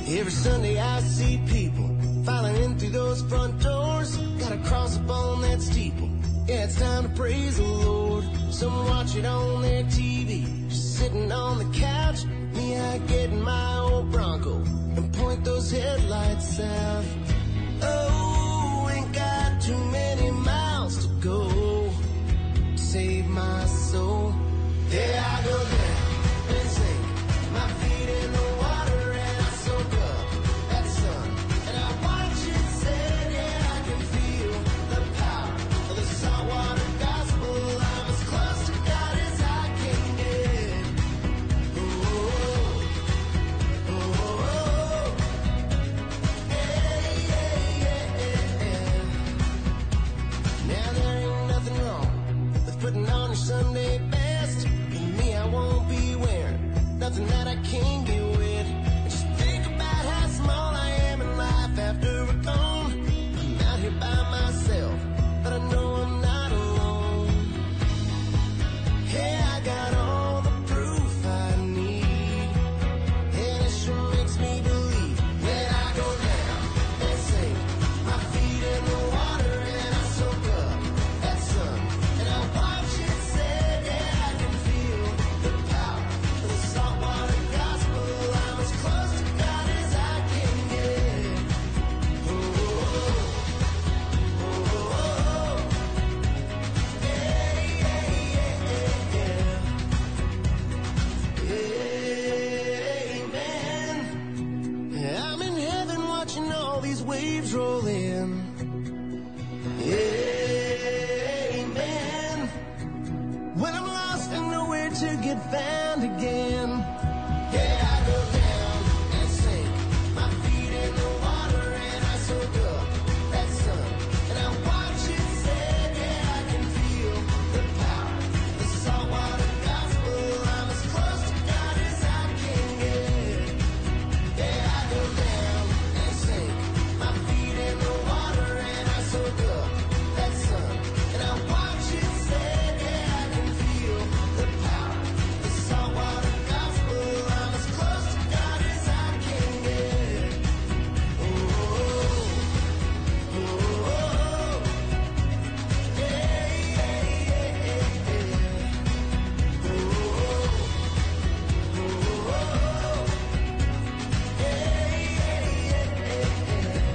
[SPEAKER 9] Every Sunday I see people filing in through those front doors. Gotta cross up on that steeple. Yeah, it's time to praise the Lord. Some watch it on their T V, just sitting on the couch. Me, I get in my old Bronco and point those headlights south. Oh, ain't got too many miles to go to save my soul. There I go down and sink my feet in the water and I soak up that sun. And I watch it set, yeah, I can feel the power of the saltwater gospel. I'm as close to God as I can get. Oh, oh, oh, oh. Yeah, yeah, yeah, yeah. Now there ain't nothing wrong with putting on your Sunday best. And me, I won't be wearing nothing that I can't get with. Just think about how small I am in life after we're gone. I'm out here by myself, but I know I'm not alone. Hey, I got all the proof I need, and it sure makes me believe that I go down and sink my feet in the water and I soak up that sun. And I watch it set, yeah, I can feel the power of the saltwater gospel. I'm as close to God as I can get. Oh, oh, oh, oh. Yeah, yeah, yeah, yeah. Amen. Yeah, I'm in heaven watching all these waves roll in. Amen. When I'm lost and nowhere to get found again. Yeah, I go down and sink my feet in the water and I soak up that sun. And I watch it set, yeah, I can feel the power of the saltwater gospel. I'm as close to God as I can get. Yeah, I go down and sink my feet in the water and I soak up that sun. And I watch it set, yeah, I can feel the power of the saltwater gospel. I'm as close to God as I can get. Oh, oh, oh, oh. Yeah, yeah, yeah, yeah. Oh, oh, oh, oh. Yeah, yeah, yeah, yeah.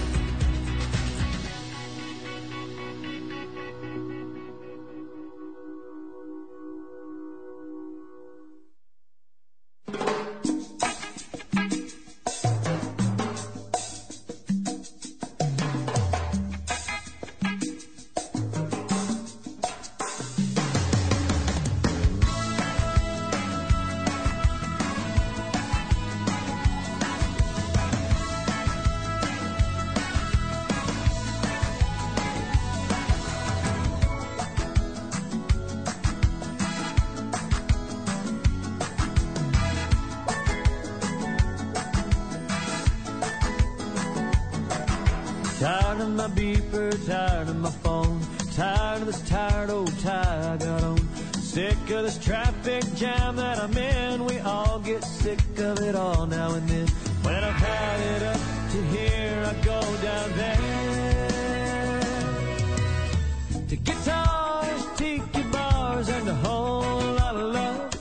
[SPEAKER 3] Tired of my beeper, tired of my phone, tired of this tired old tie I got on. Sick of this traffic jam that I'm in. We all get sick of it all now and then. When I've had it up to here, I go down there to guitars, tiki bars, and a whole lot of love.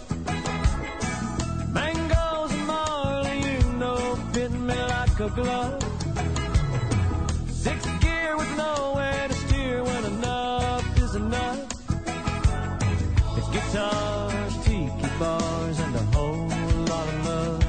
[SPEAKER 3] Mangoes and Marley, you know, fit me like a glove. Six gear with nowhere to steer when enough is enough. The guitars, tiki bars, and a whole lot of love.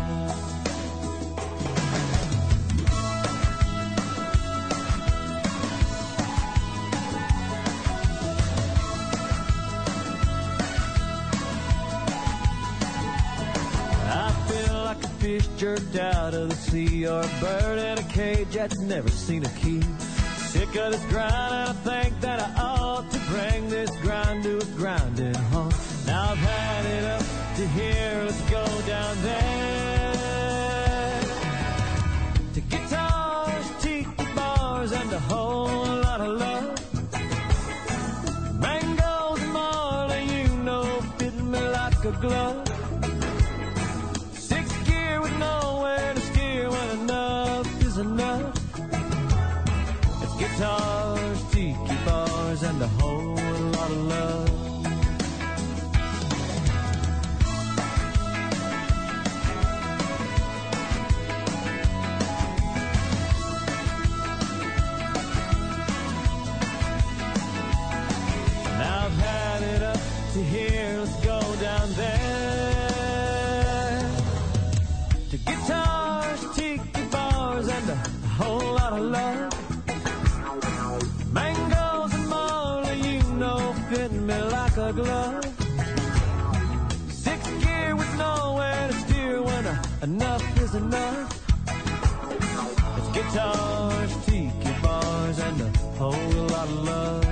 [SPEAKER 3] I feel like a fish jerked out of the sea, or a bird in a cage that's never seen a key. Sick of this grind, and I think that I ought to bring this grind to a grinding halt. Now I've had it up to here, let's go down there to guitars, tiki bars, and a whole lot of love. Mangoes and Marley, you know, fit me like a glove. Six gear with nowhere to steer when
[SPEAKER 2] enough is enough. It's guitars, tiki bars, and a whole lot of love.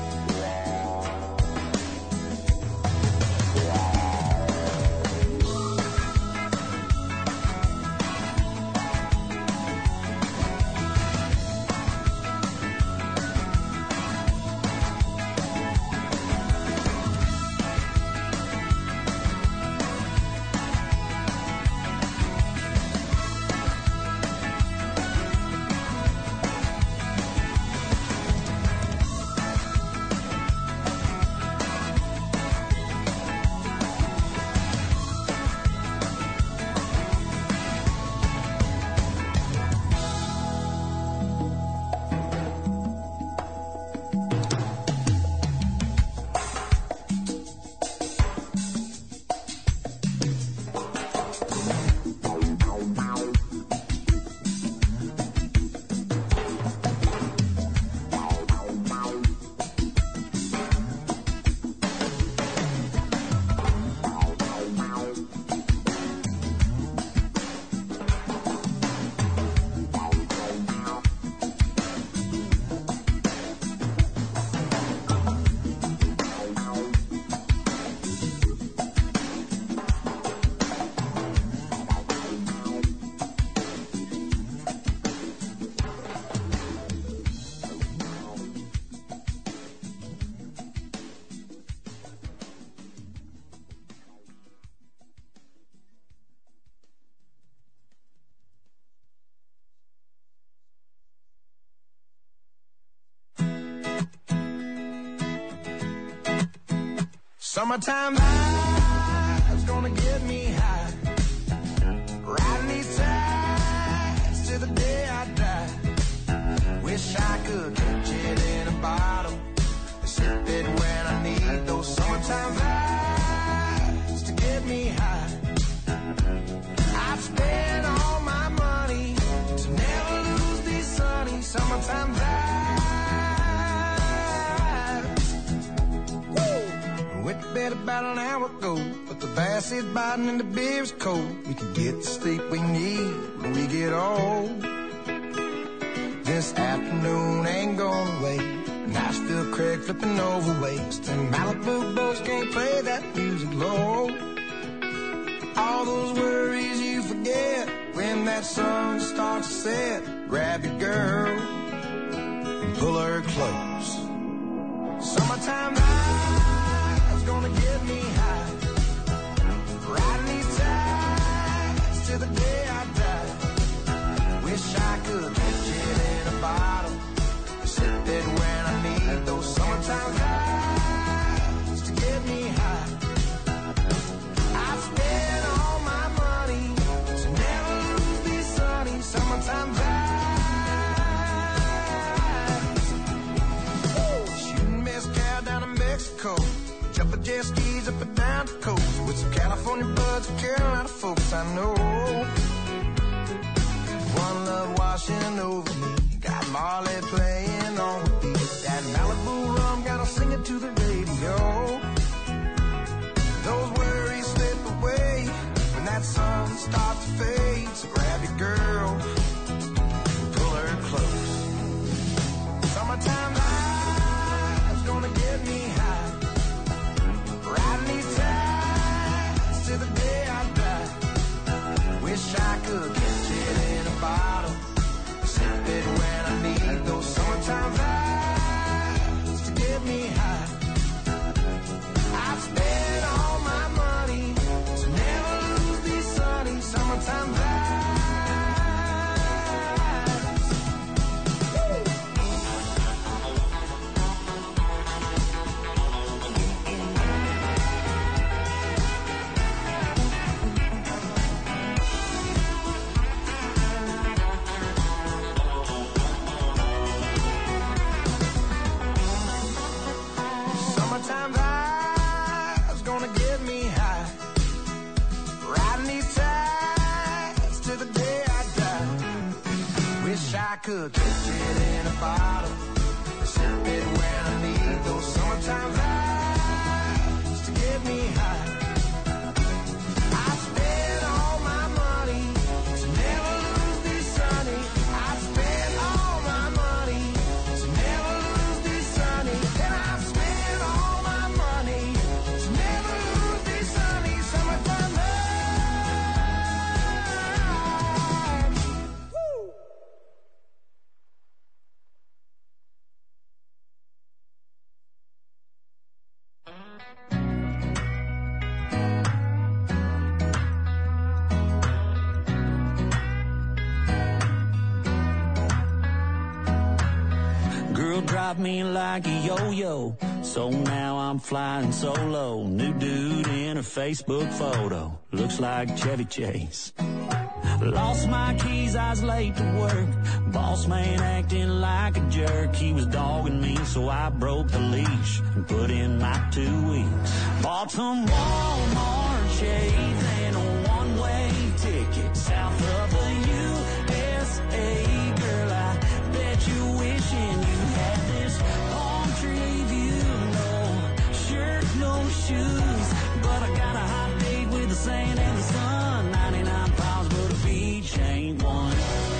[SPEAKER 9] Summertime vibe's gonna get me high. Riding these tides till the day I die. Wish I could catch it in a bottle, sip it when I need those summertime vibes to get me high. I'd spend all my money to never lose these sunny summertime vibes. Bed about an hour ago, but the bass is biting and the beer's cold. We can get the sleep we need when we get old. This afternoon ain't going away. Nashville Craig flipping over waves, and Malibu boats can't play that music low. All those worries you forget when that sun starts to set. Grab your girl and pull her close. Summertime vibe's gonna get me high. Riding these tides till the day I die. Wish I could catch it in a bottle, sip it when I need those summertime vibes to get me high. I spend all my money to never lose these sunny summertime vibes. Woo! Shooting mezcal down in Mexico, jumping jet skis up and down the coast with some California buds and Carolina folks I know. One love washing over me, got Marley playing on the beat. That Malibu rum got us singing to the radio. Those worries slip away when that sun starts to fade. So grab your girl, pull her close. Summertime vibe's gonna get me high. Riding these tides till the day I die. Wish I could catch it in a bottle, sip it when I need those summertime vibes to get me high. I spend all my money to never lose these sunny summertime vibes. Summertime vibe's gonna get me high. Riding these tides till the day I die. Wish I could catch it in a bottle, sip it when I need those summertime vibes to get me high. I spend all my money
[SPEAKER 3] dropped me like a yo-yo. So now I'm flying solo. New dude in a Facebook photo. Looks like Chevy Chase. Lost my keys, I was late to work. Boss man acting like a jerk. He was dogging me, so I broke the leash and put in my two weeks. Bought some Walmart shades and a one-way ticket south of the U S A. Girl, I bet you're wishing you had this palm tree view. No shirt, no shoes, but I got a hot date with the sand and the sun. ninety-nine pounds, but a beach ain't one.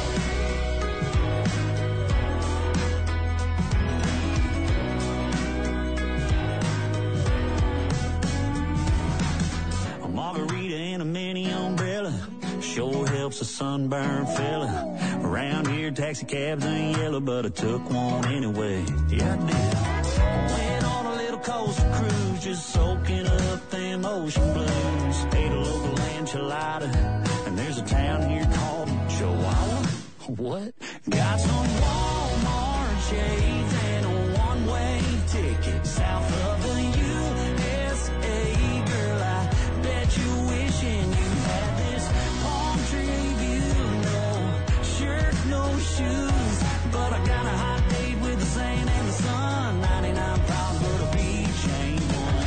[SPEAKER 3] A margarita and a mini umbrella sure helps a sunburned fella. Around here, taxi cabs ain't yellow, but I took one anyway. Yeah, I did. Went on a little coastal cruise, just soaking up them ocean blues. Ate a local enchilada, and there's a town here called Chihuahua. What? Got some Walmart shades and a one-way ticket south of the U S A. Girl, I bet you're wishing you had this palm tree view. No shirt, no shoes, but I got a hot date with the sand and the sun. ninety-nine pounds, but a beach ain't one.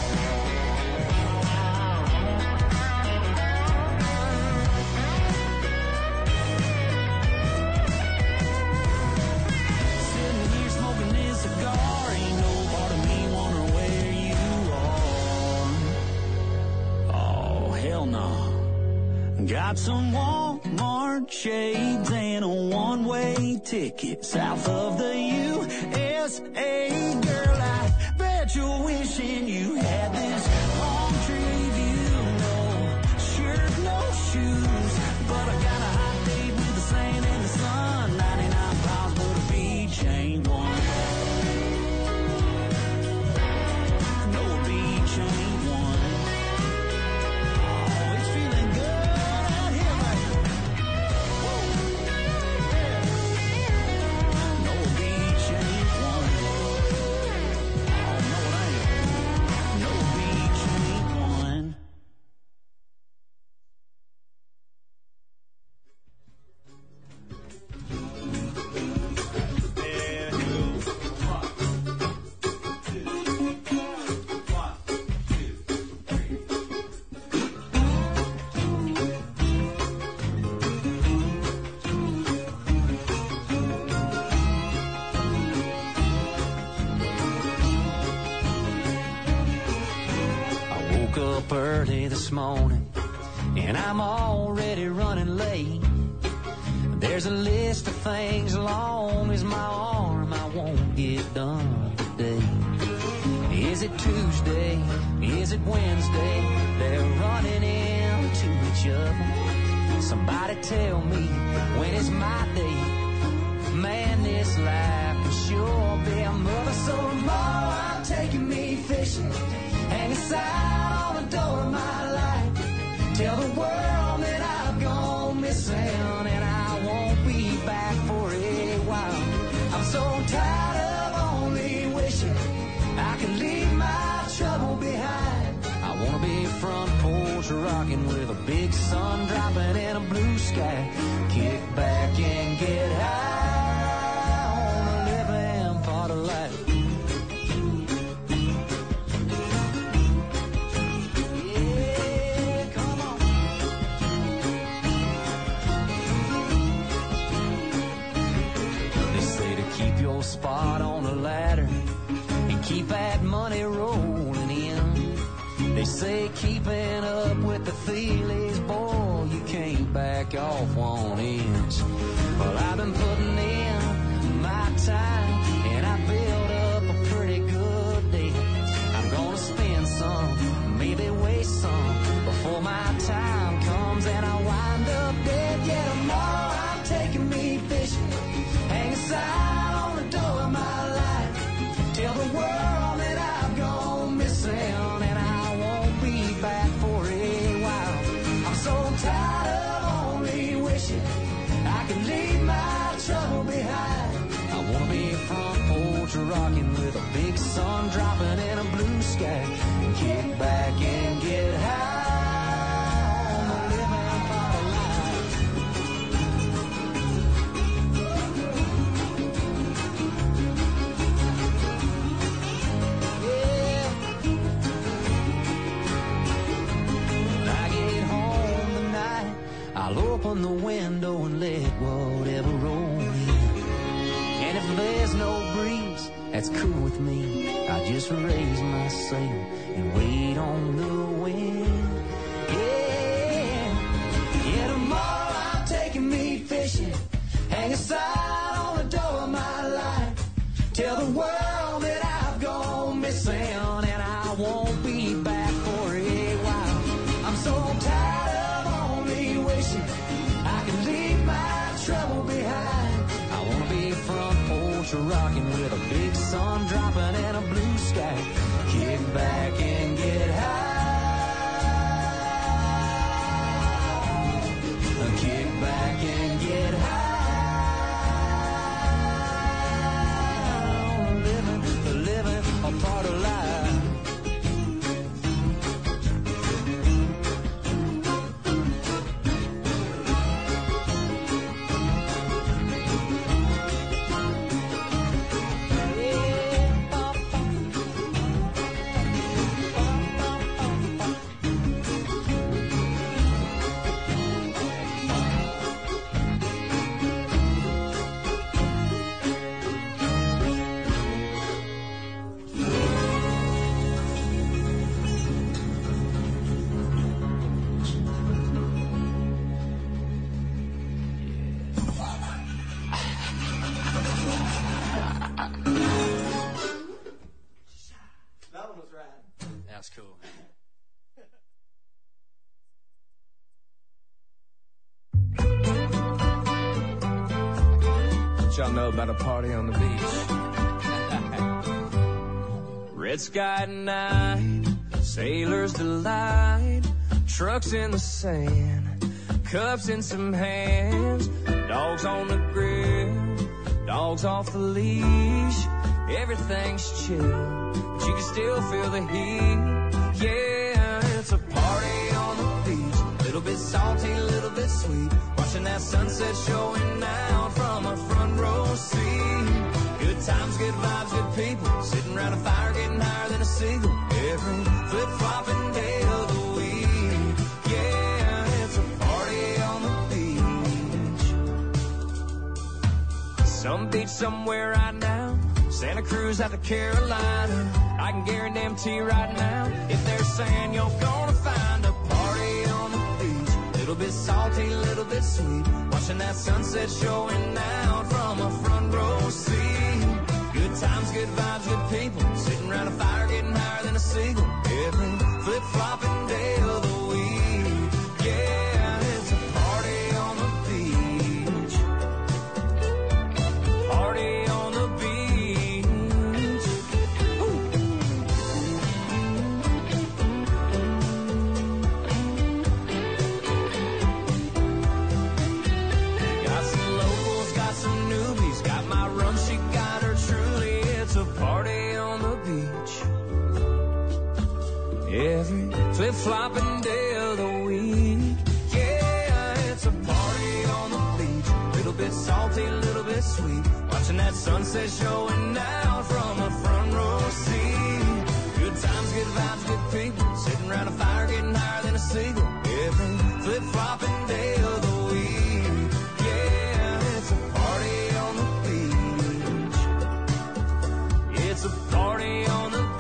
[SPEAKER 3] Sitting here smoking this cigar, ain't no part of me wondering where you are. Oh, hell no. Got some Walmart shades and a one-way ticket south of the U S A. Girl, I bet you're wishing you had this palm tree view. No shirt, no shoes, but I got a hot date with the sand and the sun. ninety-nine pounds, but a beach ain't one. No beach ain't one. Oh, it's feeling good out here, baby. Woo. Yeah. No beach ain't one. Oh, no, it ain't. No beach ain't one.
[SPEAKER 10] I woke up early this morning and I'm already running late. There's a list of things long as my arm I won't get done today. Is it Tuesday? Is it Wednesday? They're running into each other. Somebody tell me when is my day? Man, this life can sure be a mother. So tomorrow I'm taking me fishing. Hang a sign on the door of my life. Tell the world that I've gone missing and I won't be back for a while. I'm so tired of only wishing I could leave my trouble behind. I wanna be front porch rocking with a big sun dropping in a blue sky. Kick back and get high on the living part of life. Yeah, come on. They say to keep your spot on the ladder and keep that money rolling in. They say keeping up with the Thiele's, boy, you can't back off one inch. Well, I've been putting in my time and I built up a pretty good deal. I'm gonna spend some, maybe waste some before my time comes and I wind up dead. Yeah, tomorrow I'm taking me fishing. Hang a sign on the door of my life. Tell the world that I've gone missing and I won't be back for a while. I'm so tired of only wishing I could leave my trouble behind. I wanna be rocking with a big sun dropping in a blue sky. Kick back and get high on the living part of life. Yeah. When I get home tonight, I'll open the window and let whatever roll in. And if there's no breeze, that's cool with me. I just raise my sail and wait on the wind. Yeah, yeah, tomorrow I'm taking me fishing. Hang a sign on the door of my life. Tell the world that I've gone missing and I won't be back for a while. I'm so tired of only wishing I can leave my trouble behind. I wanna be front porch rocking with a big sun dropping and a blue sky. Kick back and get high. Kick back and get high. Living, living a part of life. That's cool.
[SPEAKER 4] What y'all know about a party on the beach? Red sky at night, sailor's delight, trucks in the sand, cups in some hands, dogs on the grill, dogs off the leash, everything's chill, but you can still feel the heat. Yeah, it's a party on the beach, little bit salty, little bit sweet, watching that sunset showing down from a front row seat. Good times, good vibes, good people, sitting around a fire getting higher than a seagull, every flip-flopping day of the week. Yeah, it's a party on the beach. Some beach somewhere right now, Santa Cruz out to Carolina. I can guarantee right now, if they're saying you're gonna find a party on the beach, little bit salty, little bit sweet, watching that sunset showing down from a front row seat. Good times, good vibes, good people, sitting around a fire getting higher than a seagull, every flip-flopping day of the week. Yeah, it's a party on the beach. Party on the beach. Every flip-flopping day of the week. Yeah, it's a party on the beach, little bit salty, little bit sweet, watching that sunset showing down from a front row seat. Good times, good vibes, good people, sitting around a fire getting higher than a seagull, every flip-flopping day of the week. Yeah, it's a party on the beach. It's a party on the beach.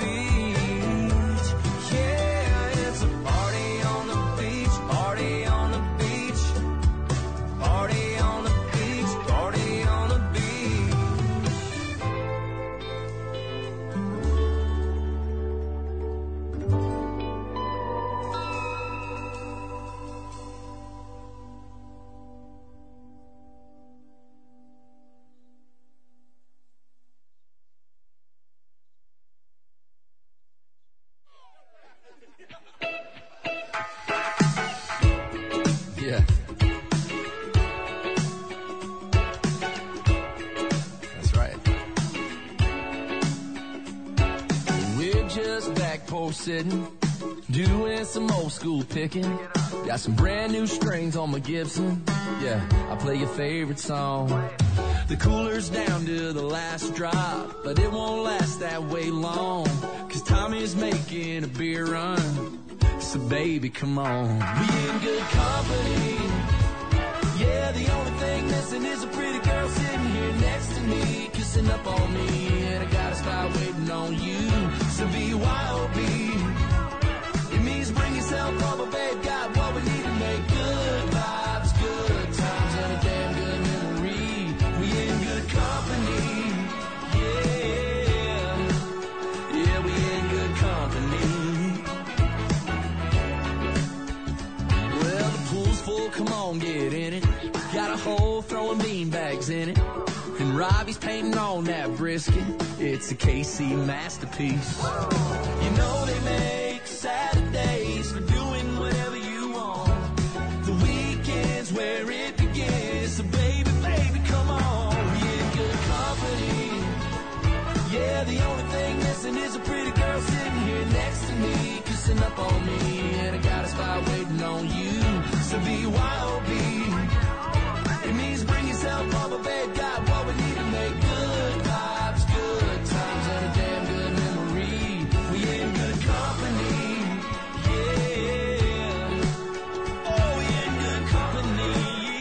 [SPEAKER 6] sitting, doing some old school picking. Got some brand new strings on my Gibson. Yeah, I play your favorite song. The cooler's down to the last drop, but it won't last that way long, 'cause Tommy's making a beer run. So baby, come on. We in good company. Yeah, the only thing missing is a pretty girl sitting here next to me, kissing up on me, and I got a spot waiting on you. So B Y O B, it means bring yourself over, babe. Got what we need to make good vibes, good times, and a damn good memory. We in good company. Yeah, yeah, we in good company. Well, the pool's full, come on, get in it. Got a hole throwing beanbags in it, and Robbie's painting on that brisket. It's a K C masterpiece. You know they make Saturdays for doing whatever you want. The weekends where it begins. So baby, baby, come on. We in good company. Yeah, the only thing missing is a pretty girl sitting here next to me, kissing up on me, and I got a spot waiting on you. So B Y O B, it means bring yourself over, babe. Got what we need to make good vibes, good times, and a damn good memory. We in good company. Yeah. Oh, we in good company.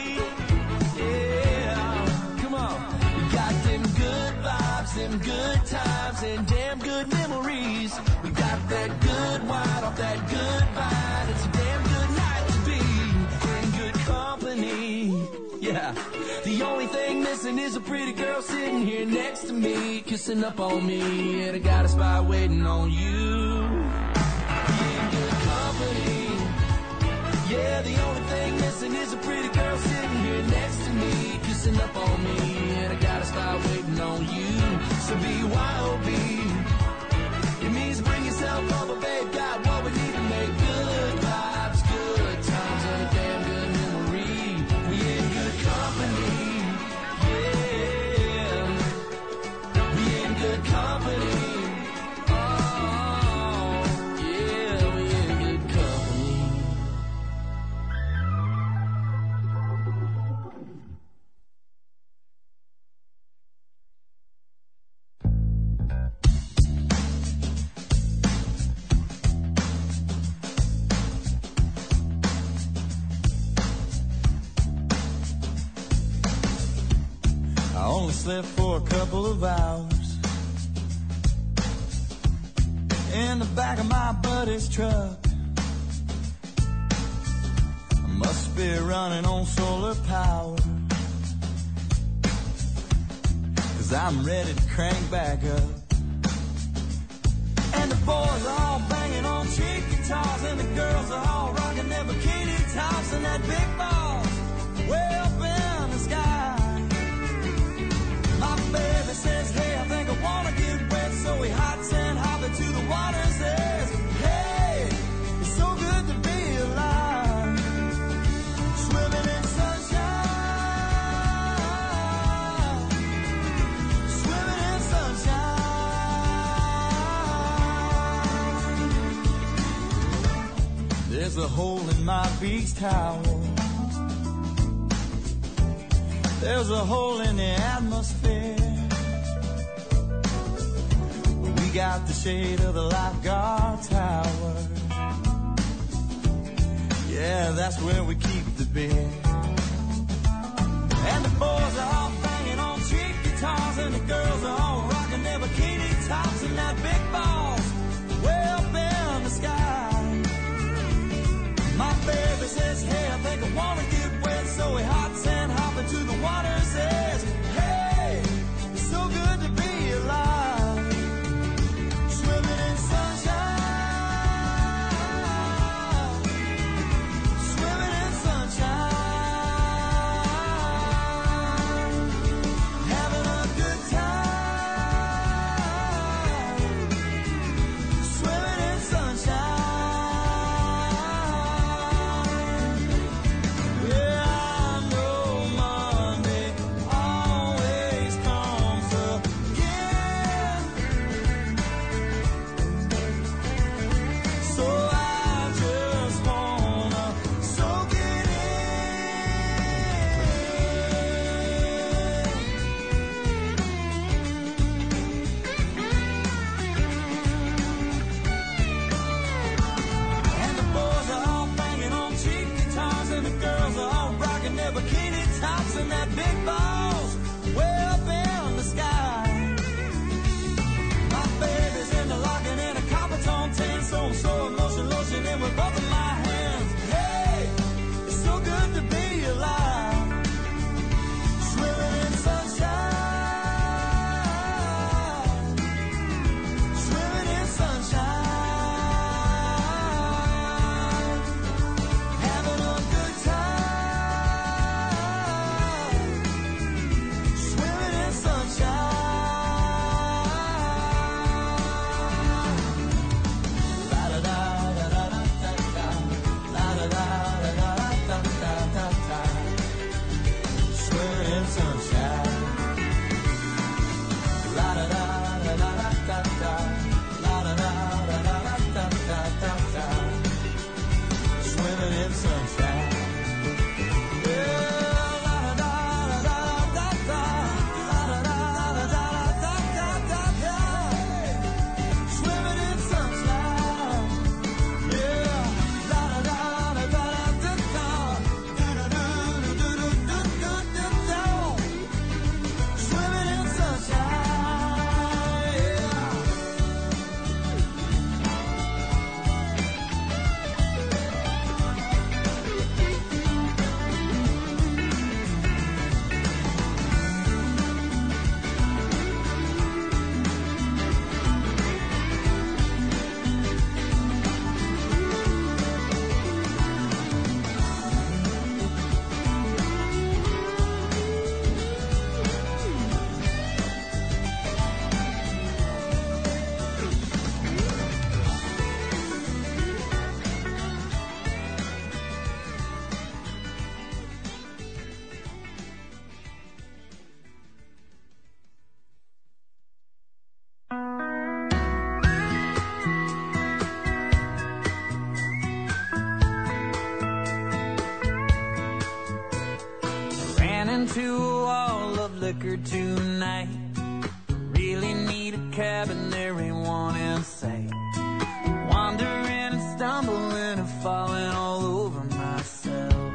[SPEAKER 6] Yeah. Come on. We got them good vibes, them good times, and damn good memories. We got that good wine off that good vine. It's a damn good night to be in good company. Yeah, the only thing missing is a pretty girl sitting here next to me, kissing up on me, and I got a spot waiting on you. We in good company. Yeah, the only thing missing is a pretty girl sitting here next to me, kissing up on me, and I got a spot waiting on you. So B Y O B, it means bring yourself over, babe. Got what we need to make good vibes, good times, and a damn good memory. We in good company. Yeah, we in good company. Oh, yeah, we in good company.
[SPEAKER 1] I only slept for a couple of hours in the back of my buddy's truck. I must be running on solar power, 'cause I'm ready to crank back up. And the boys are all banging on cheap guitars, and the girls are all rocking their bikini tops, and that big ball's way up in the sky. My baby says, hey, I think I wanna get wet, so he hops and hops into the water and says, hey, it's so good to be alive, swimming in sunshine, swimming in sunshine. There's a hole in my beach towel, there's a hole in the atmosphere. We got the shade of the lifeguard tower. Yeah, that's where we keep the beer. And the boys are all banging on cheap guitars, and the girls are all rocking their bikini tops, and that big ball's way up in the sky. My baby says, hey, I think I wanna get wet, so he hops and hops into the water and says, hey, it's so good to be alive, swimming in sunshine, swimming in sunshine.
[SPEAKER 4] tops and that big balls way up in the sky. My baby's into locking in a copper tone tan, so I'm slow motion lotion in with both of my hands. Hey, it's so good to be alive, swimming in sunshine, swimming in sunshine, having a good time, swimming in sunshine. La da da da da da da, la da da da da da da da da, swimming in sunshine. La da da da da da da, la da da da da da da da da, swimming in sunshine. Yeah, la da da da da da, la da da da da da da da, swimming in sunshine. Yeah, la da da da da da da, do do do do do do do do do, swimming in sunshine. Yeah. Ran into a wall of liquor tonight. Really need a cabin, there ain't one in sight. Wandering and stumbling and falling all over myself.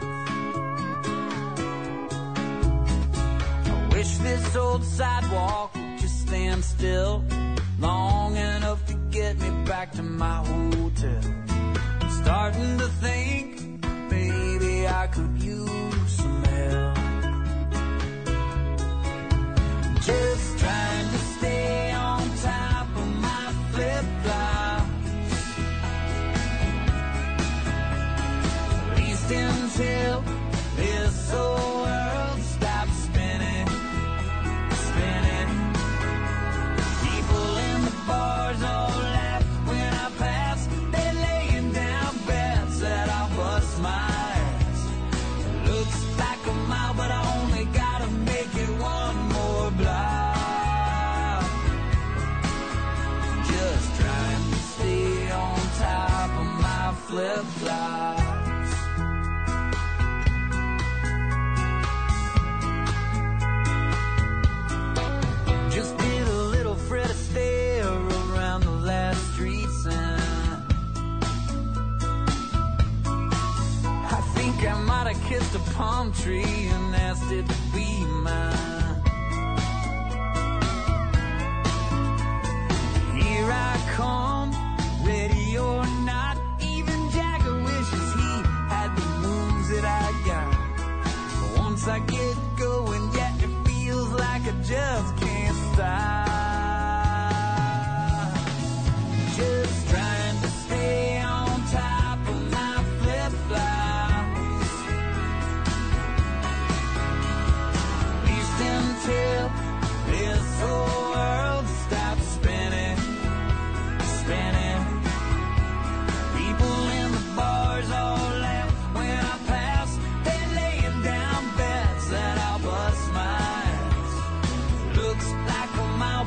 [SPEAKER 4] I wish this old sidewalk would just stand still long enough to get me back to my hotel. I'm starting to think maybe I could use some help. Just trying to stay on top of my flip-flops, at least until this whole world stops spinning, spinning. People in the bars all laugh when I pass. They're laying down bets that I'll bust my ass. It looks like a mile, but I only gotta make it one more block. Just trying to stay on top of my flip-flops. Just did a little Fred Astaire around the last street sign. I think I might have kissed a palm tree and asked it to be mine. Here I come, ready or not. Even Jagger wishes he had the moves that I got. But once I get going, yeah, it feels like I just can't stop. Just trying to stay on top of my flip-flops, at least until this whole world stops spinning, spinning. People in the bars all laugh when I pass. They're laying down bets that I'll bust my ass. Looks like a mile,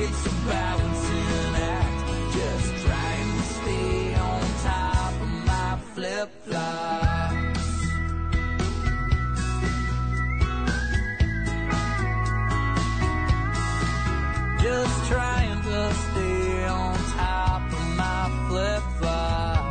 [SPEAKER 4] It's a balancing act, just trying to stay on top of my flip-flops. Just trying to stay on top of my flip-flops.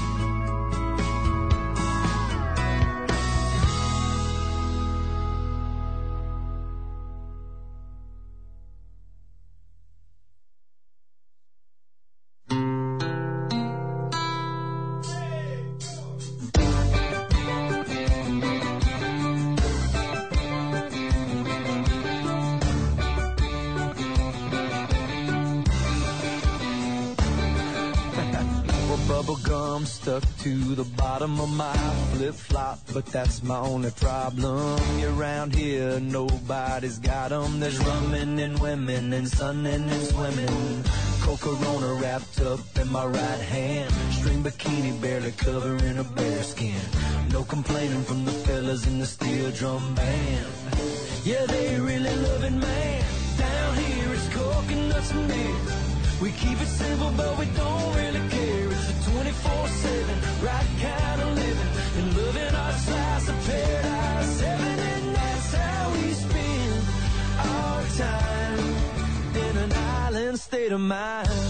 [SPEAKER 10] Bubblegum stuck to the bottom of my flip-flop, but that's my only problem. Around here, nobody's got 'em. There's rummin' and women and sunning and swimming. Cold Corona wrapped up in my right hand. String bikini barely covering a bare skin. No complaining from the fellas in the steel drum band. Yeah, they really love it, man. Down here it's coconuts and beer. We keep it simple, but we don't really care. It's a twenty-four seven, right kind of living, and loving our slice of paradise heaven, and that's how we spend our time in an island state of mind.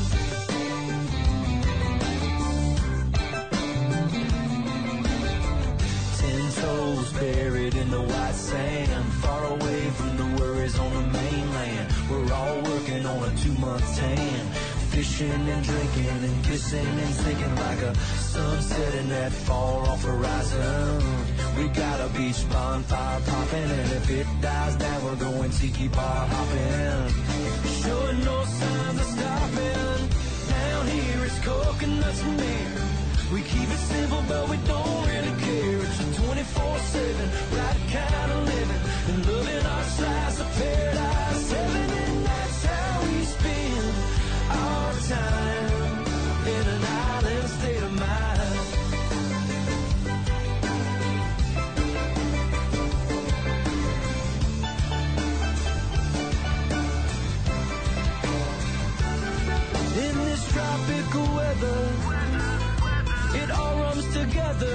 [SPEAKER 10] Ten toes buried in the white sand, far away from the worries on the mainland. We're all working on a two-month tan, fishing and drinking and kissing and sinking like a sunset in that far-off horizon. We got a beach bonfire popping, and if it dies down, we're going tiki bar hopping. Showing no signs of stopping. Down here it's coconuts and beer. We keep it simple, but we don't really care. It's a twenty-four seven, right kind of living, and loving our slice of paradise heaven, and that's how we spend our time in an island state of mind. In this tropical weather, it all runs together.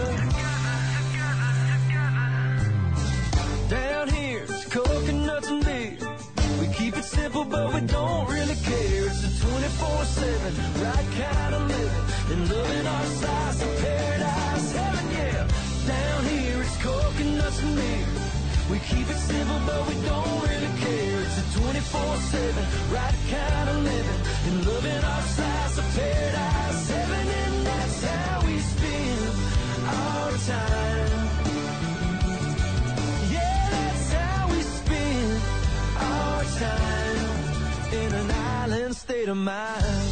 [SPEAKER 10] Down here, it's coconuts and beer. We keep it simple, but we don't really care. It's a twenty-four seven, right kind of living, and loving our slice of paradise heaven, yeah. Down here, it's coconuts and beer. We keep it simple, but we don't really care. It's a twenty-four seven, right kind of living, and loving our slice of paradise heaven, and that's how we spend our time. Yeah, that's how we spend our time in an island state of mind.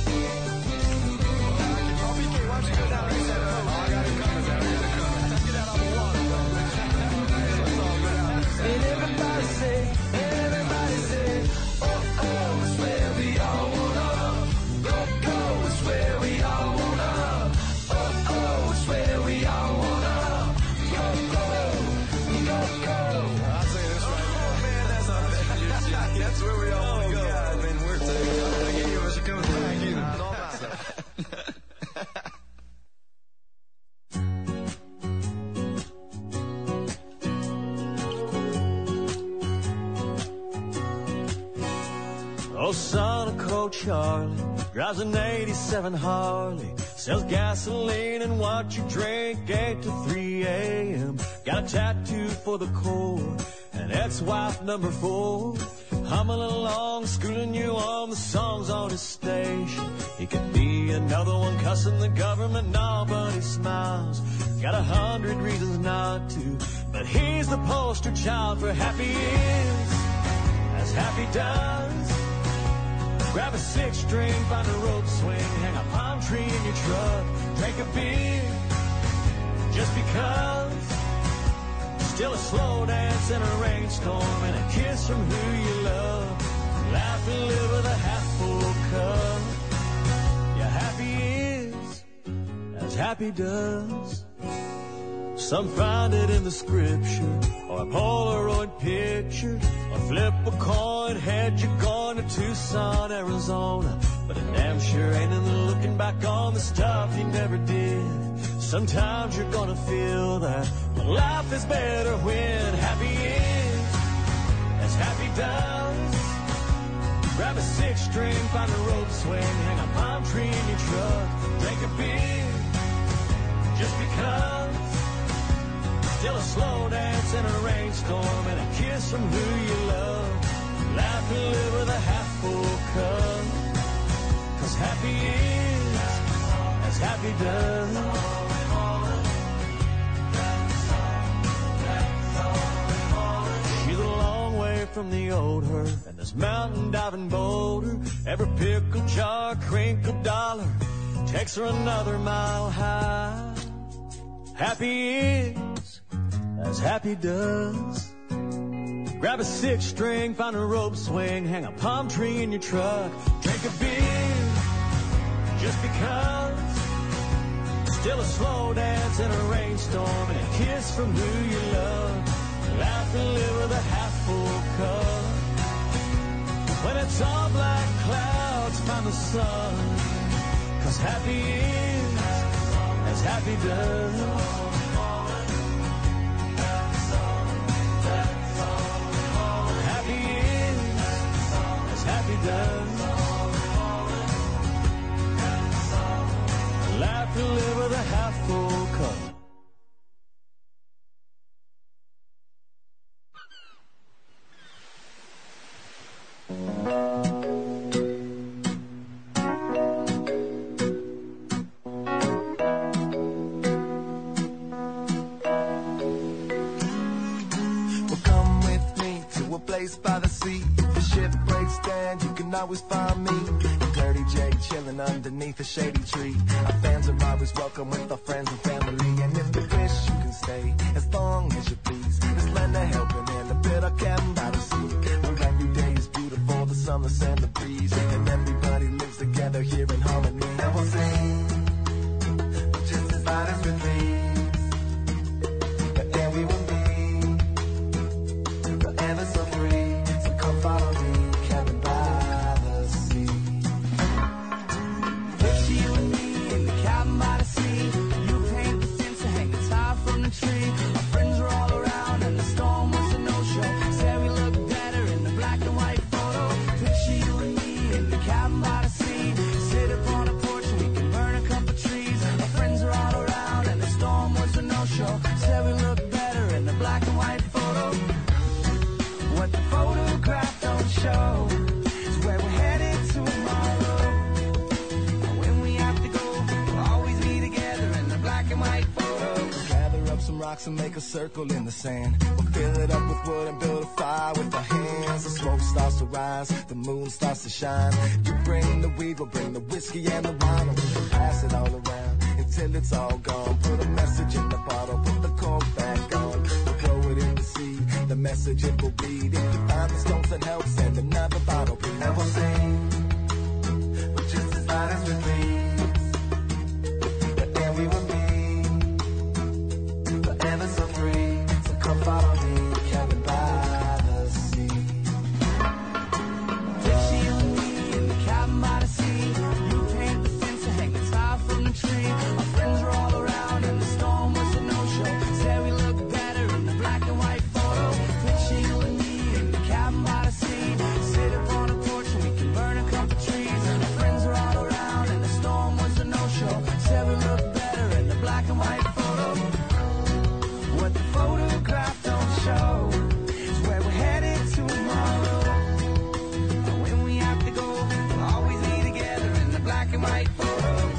[SPEAKER 10] And everybody say, everybody say, oh, oh, it's where we all wanna go, go, it's where we all wanna, oh, oh, it's where we all wanna go, go, go, go.
[SPEAKER 1] I'll say this right now. Oh, man, that's not bad. That's where we all want to go. God, man, we're taking it. I get you when she comes back either. I don't matter.
[SPEAKER 3] Oh, son of Coach Charlie drives an eighty-seven Harley, sells gasoline and what you drink eight to three a.m. Got a tattoo for the core, and ex-wife number four, humming along, schooling you on the songs on his station. He could be another one cussing the government, no, but he smiles. Got a hundred reasons not to, but he's the poster child for happy is, as happy does. Grab a six string, find a rope swing, hang a palm tree in your truck, drink a beer, just because. Still a slow dance in a rainstorm, and a kiss from who you love. Laugh and live with a half full cup. Yeah, happy is as happy does. Some find it in the scripture, or a Polaroid picture, or flip
[SPEAKER 2] a coin had you gone to Tucson, Arizona. But it damn sure ain't in the looking back on the stuff you never did. Sometimes you're gonna feel that life is better when happy is as happy does. Grab a six string, find a rope swing, hang a palm tree in your truck, drink a beer, just because. Still a slow dance in a rainstorm and a kiss from who you love. Laugh and live with a half full cup. Cause happy is as happy does. She's a long way from the old her and this mountain diving boulder. Every pickle jar, crinkle dollar takes her another mile high. Happy is as happy does. Grab a six string, find a rope swing, hang a palm tree in your truck, drink a beer, just because. Still a slow dance in a rainstorm and a kiss from who you love. Laugh and live with a half full cup. When it's all black clouds, find the sun. Cause happy is as happy does. Happy is as happy does. Laugh and live with a half full cup.
[SPEAKER 9] By the sea, if the ship breaks down, you can always find me. And Dirty J chilling underneath a shady tree. Our fans are always welcome with our friends and family. And if you wish, you can stay as long as you please. Just lend a helping hand, a bit of cabin by the sea. Where every day is beautiful, the summer and the breeze, and everybody lives together here in harmony. And we'll sing just as loud as we please. But then we will be forever so free. Follow me, cabin by the sea. Picture you and me in the cabin by the sea. You paint the fence and hang the tie from the tree. Our friends are all around and the storm was a no-show. Said we look better in the black and white photo. Picture you and me in the cabin by the sea. Sit up on a porch and we can burn a couple trees. Our friends are all around and the storm was a no-show. Said we look better in the black and white photo. What the photograph don't show is where we're headed tomorrow. When we have to go, we'll always be together in the black and white photo. We'll gather up some rocks and make a circle in the sand. We'll fill it up with wood and build a fire with our hands. The smoke starts to rise, the moon starts to shine. You bring the weed, we'll bring the whiskey and the wine, and we can pass it all around until it's all gone. Put a message in the bottle, put the cork back on. We'll throw it in the sea, the message it will read. If you find the stones that help, send another bottle, please. And we'll sing, but just as loud as we please. But then we will be forever so free. So come follow me, cabin by the sea. Picture you and me in the cabin by the sea. You paint the fence and hang the tie from the tree. Our friends are all around and the storm was a no-show. Said we look better in the black and white photo. Picture you and me in the cabin by the sea. Sit up on a porch and we can burn a couple trees. Our friends are all around and the storm was a no-show. Said we look better in the black and white photo. What the photograph don't show is where we're headed tomorrow. When we have to go, we'll always be together in the black and white photo.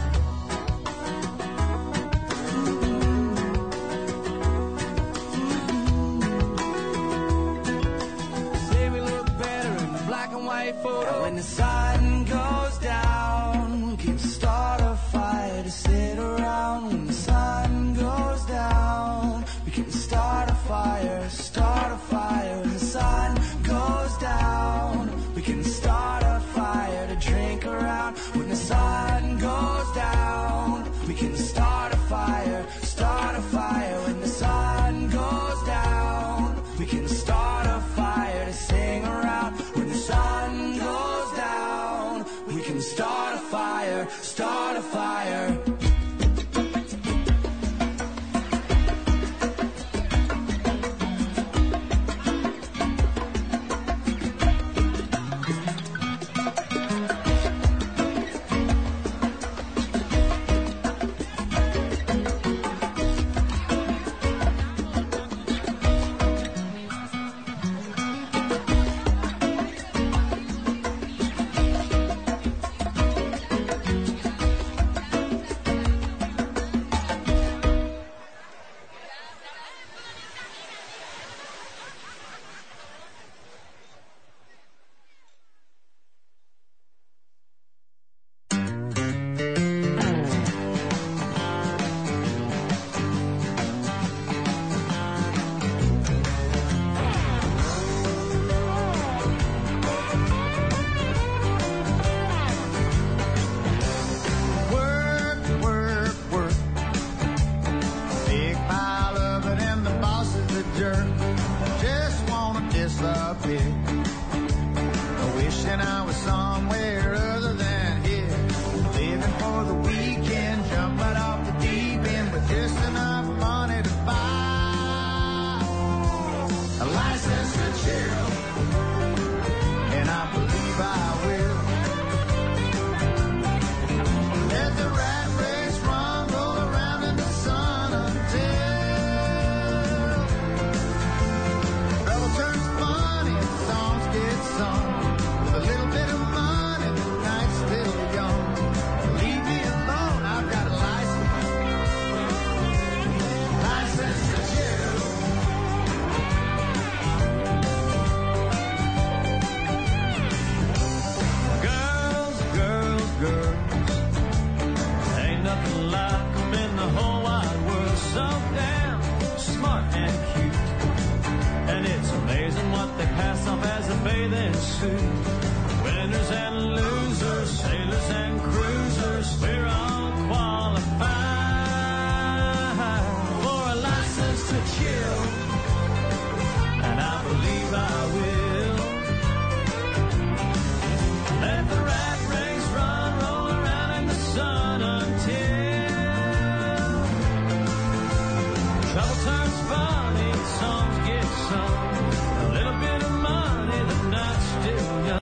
[SPEAKER 9] Photo. And when the sun goes down, we can start a fire to sit around. When the sun goes down, we can start a fire, start a fire. When the sun goes down, we can start a fire to drink around. When the sun goes down, we can start a fire, start a fire. When the sun goes down, we can start a fire to sing around.
[SPEAKER 4] can start a fire, start a fire.
[SPEAKER 2] Winners and losers, sailors and crew.